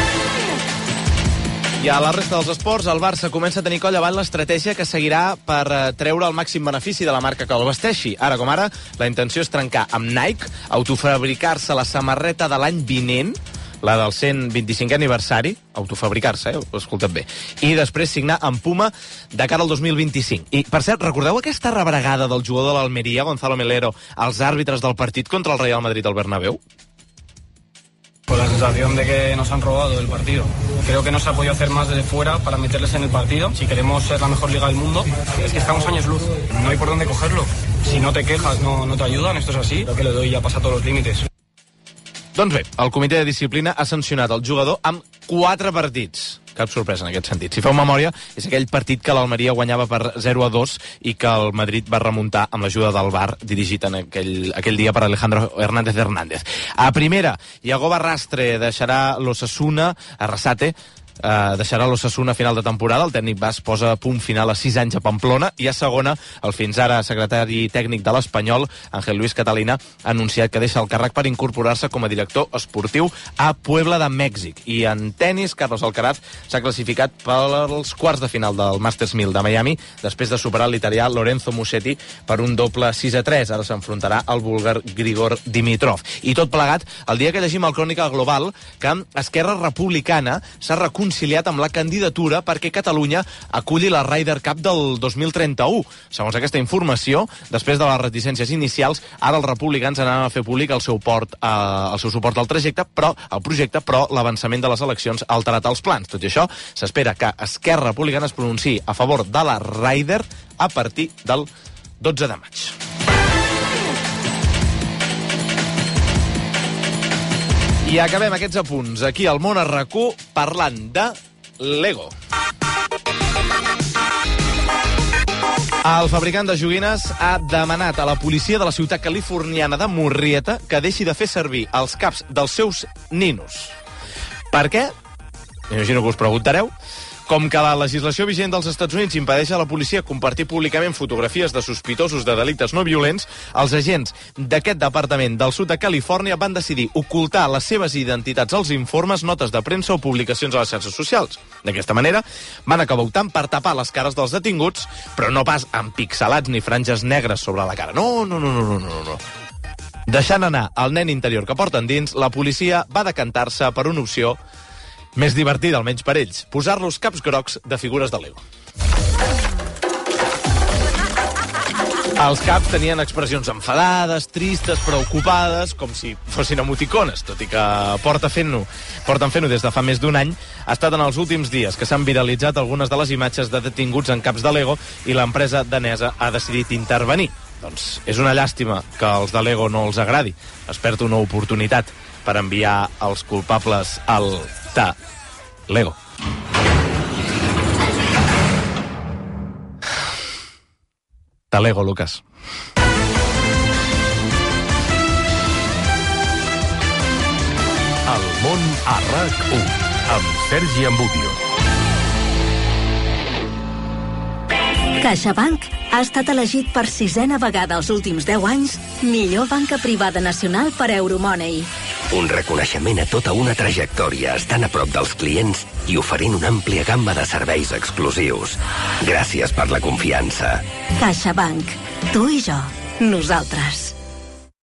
I a la resta dels esports, el Barça comença a tenir coll avant l'estratègia que seguirà per treure el màxim benefici de la marca que el vesteixi. Ara com ara, la intenció és trencar amb Nike, autofabricar-se la samarreta de l'any vinent, la del 125è aniversari, autofabricar-se, ho he escoltat bé, i després signar amb Puma de cara al 2025. I, per cert, recordeu aquesta rebregada del jugador de l'Almeria, Gonzalo Melero, als àrbitres del partit contra el Real Madrid al Bernabéu? Con la sensación de que nos han robado el partido. Creo que no se ha podido hacer más desde fuera para meterles en el partido. Si queremos ser la mejor liga del mundo, es que estamos años luz. No hay por dónde cogerlo. Si no te quejas, no te ayudan. Esto es así. Lo que le doy ya pasa todos los límites. Doncs bé, el comitè de disciplina ha sancionat el jugador amb 4 partits. Cap sorpresa en aquest sentit. Si feu memòria, és aquell partit que l'Almeria guanyava per 0-2 i que el Madrid va remuntar amb l'ajuda del VAR, dirigit en aquell dia per Alejandro Hernández. A primera, Iago Barrastre deixarà l'Osasuna, Arrasate, deixarà l'Osasuna a final de temporada. El tècnic basc posa punt final a 6 anys a Pamplona. I a segona, el fins ara secretari tècnic de l'Espanyol, Ángel Luis Catalina, ha anunciat que deixa el càrrec per incorporar-se com a director esportiu a Puebla de Mèxic. I en tennis, Carlos Alcaraz s'ha classificat pels quarts de final del Masters 1000 de Miami, després de superar l'italià Lorenzo Musetti per un doble 6-3. Ara s'enfrontarà al búlgar Grigor Dimitrov. I tot plegat, el dia que llegim al Crònica Global, que Esquerra Republicana s'ha reconciliat amb la candidatura perquè Catalunya aculli la Ryder Cup del 2031. Segons aquesta informació, després de les reticències inicials, ara els republicans anaven a fer públic el seu suport al projecte, però l'avançament de les eleccions ha alterat els plans. Tot i això, s'espera que Esquerra Republicana es pronunciï a favor de la Ryder a partir del 12 de maig. I acabem aquests apunts aquí al Món a RAC1 parlant de Lego. El fabricant de joguines ha demanat a la policia de la ciutat californiana de Murrieta que deixi de fer servir els caps dels seus ninos. Per què? Imagino que us preguntareu. Com que la legislació vigent dels Estats Units impedeix a la policia compartir públicament fotografies de sospitosos de delictes no violents, els agents d'aquest departament del sud de Califòrnia van decidir ocultar les seves identitats als informes, notes de premsa o publicacions a les xarxes socials. D'aquesta manera, van acabar optant per tapar les cares dels detinguts, però no pas amb pixelats ni franges negres sobre la cara. No. Deixant anar el nen interior que porten dins, la policia va decantar-se per una opció més divertida, almenys per ells, posar-los caps grocs de figures de Lego. Els caps tenien expressions enfadades, tristes, preocupades, com si fossin emoticones, tot i que porten fent-ho des de fa més d'un any. Ha estat en els últims dies que s'han viralitzat algunes de les imatges de detinguts en caps de Lego i l'empresa danesa ha decidit intervenir. Doncs és una llàstima que els de Lego no els agradi. Es perd una oportunitat per enviar els culpables al Lego. Lego, Lucas. El món a RAC1 amb Sergi Ambudio. CaixaBank ha estat elegit per 6a vegada els últims 10 anys millor banca privada nacional per Euromoney. Un reconeixement a tota una trajectòria, estant a prop dels clients i oferint una àmplia gamma de serveis exclusius. Gràcies per la confiança. CaixaBank. Tu i jo. Nosaltres.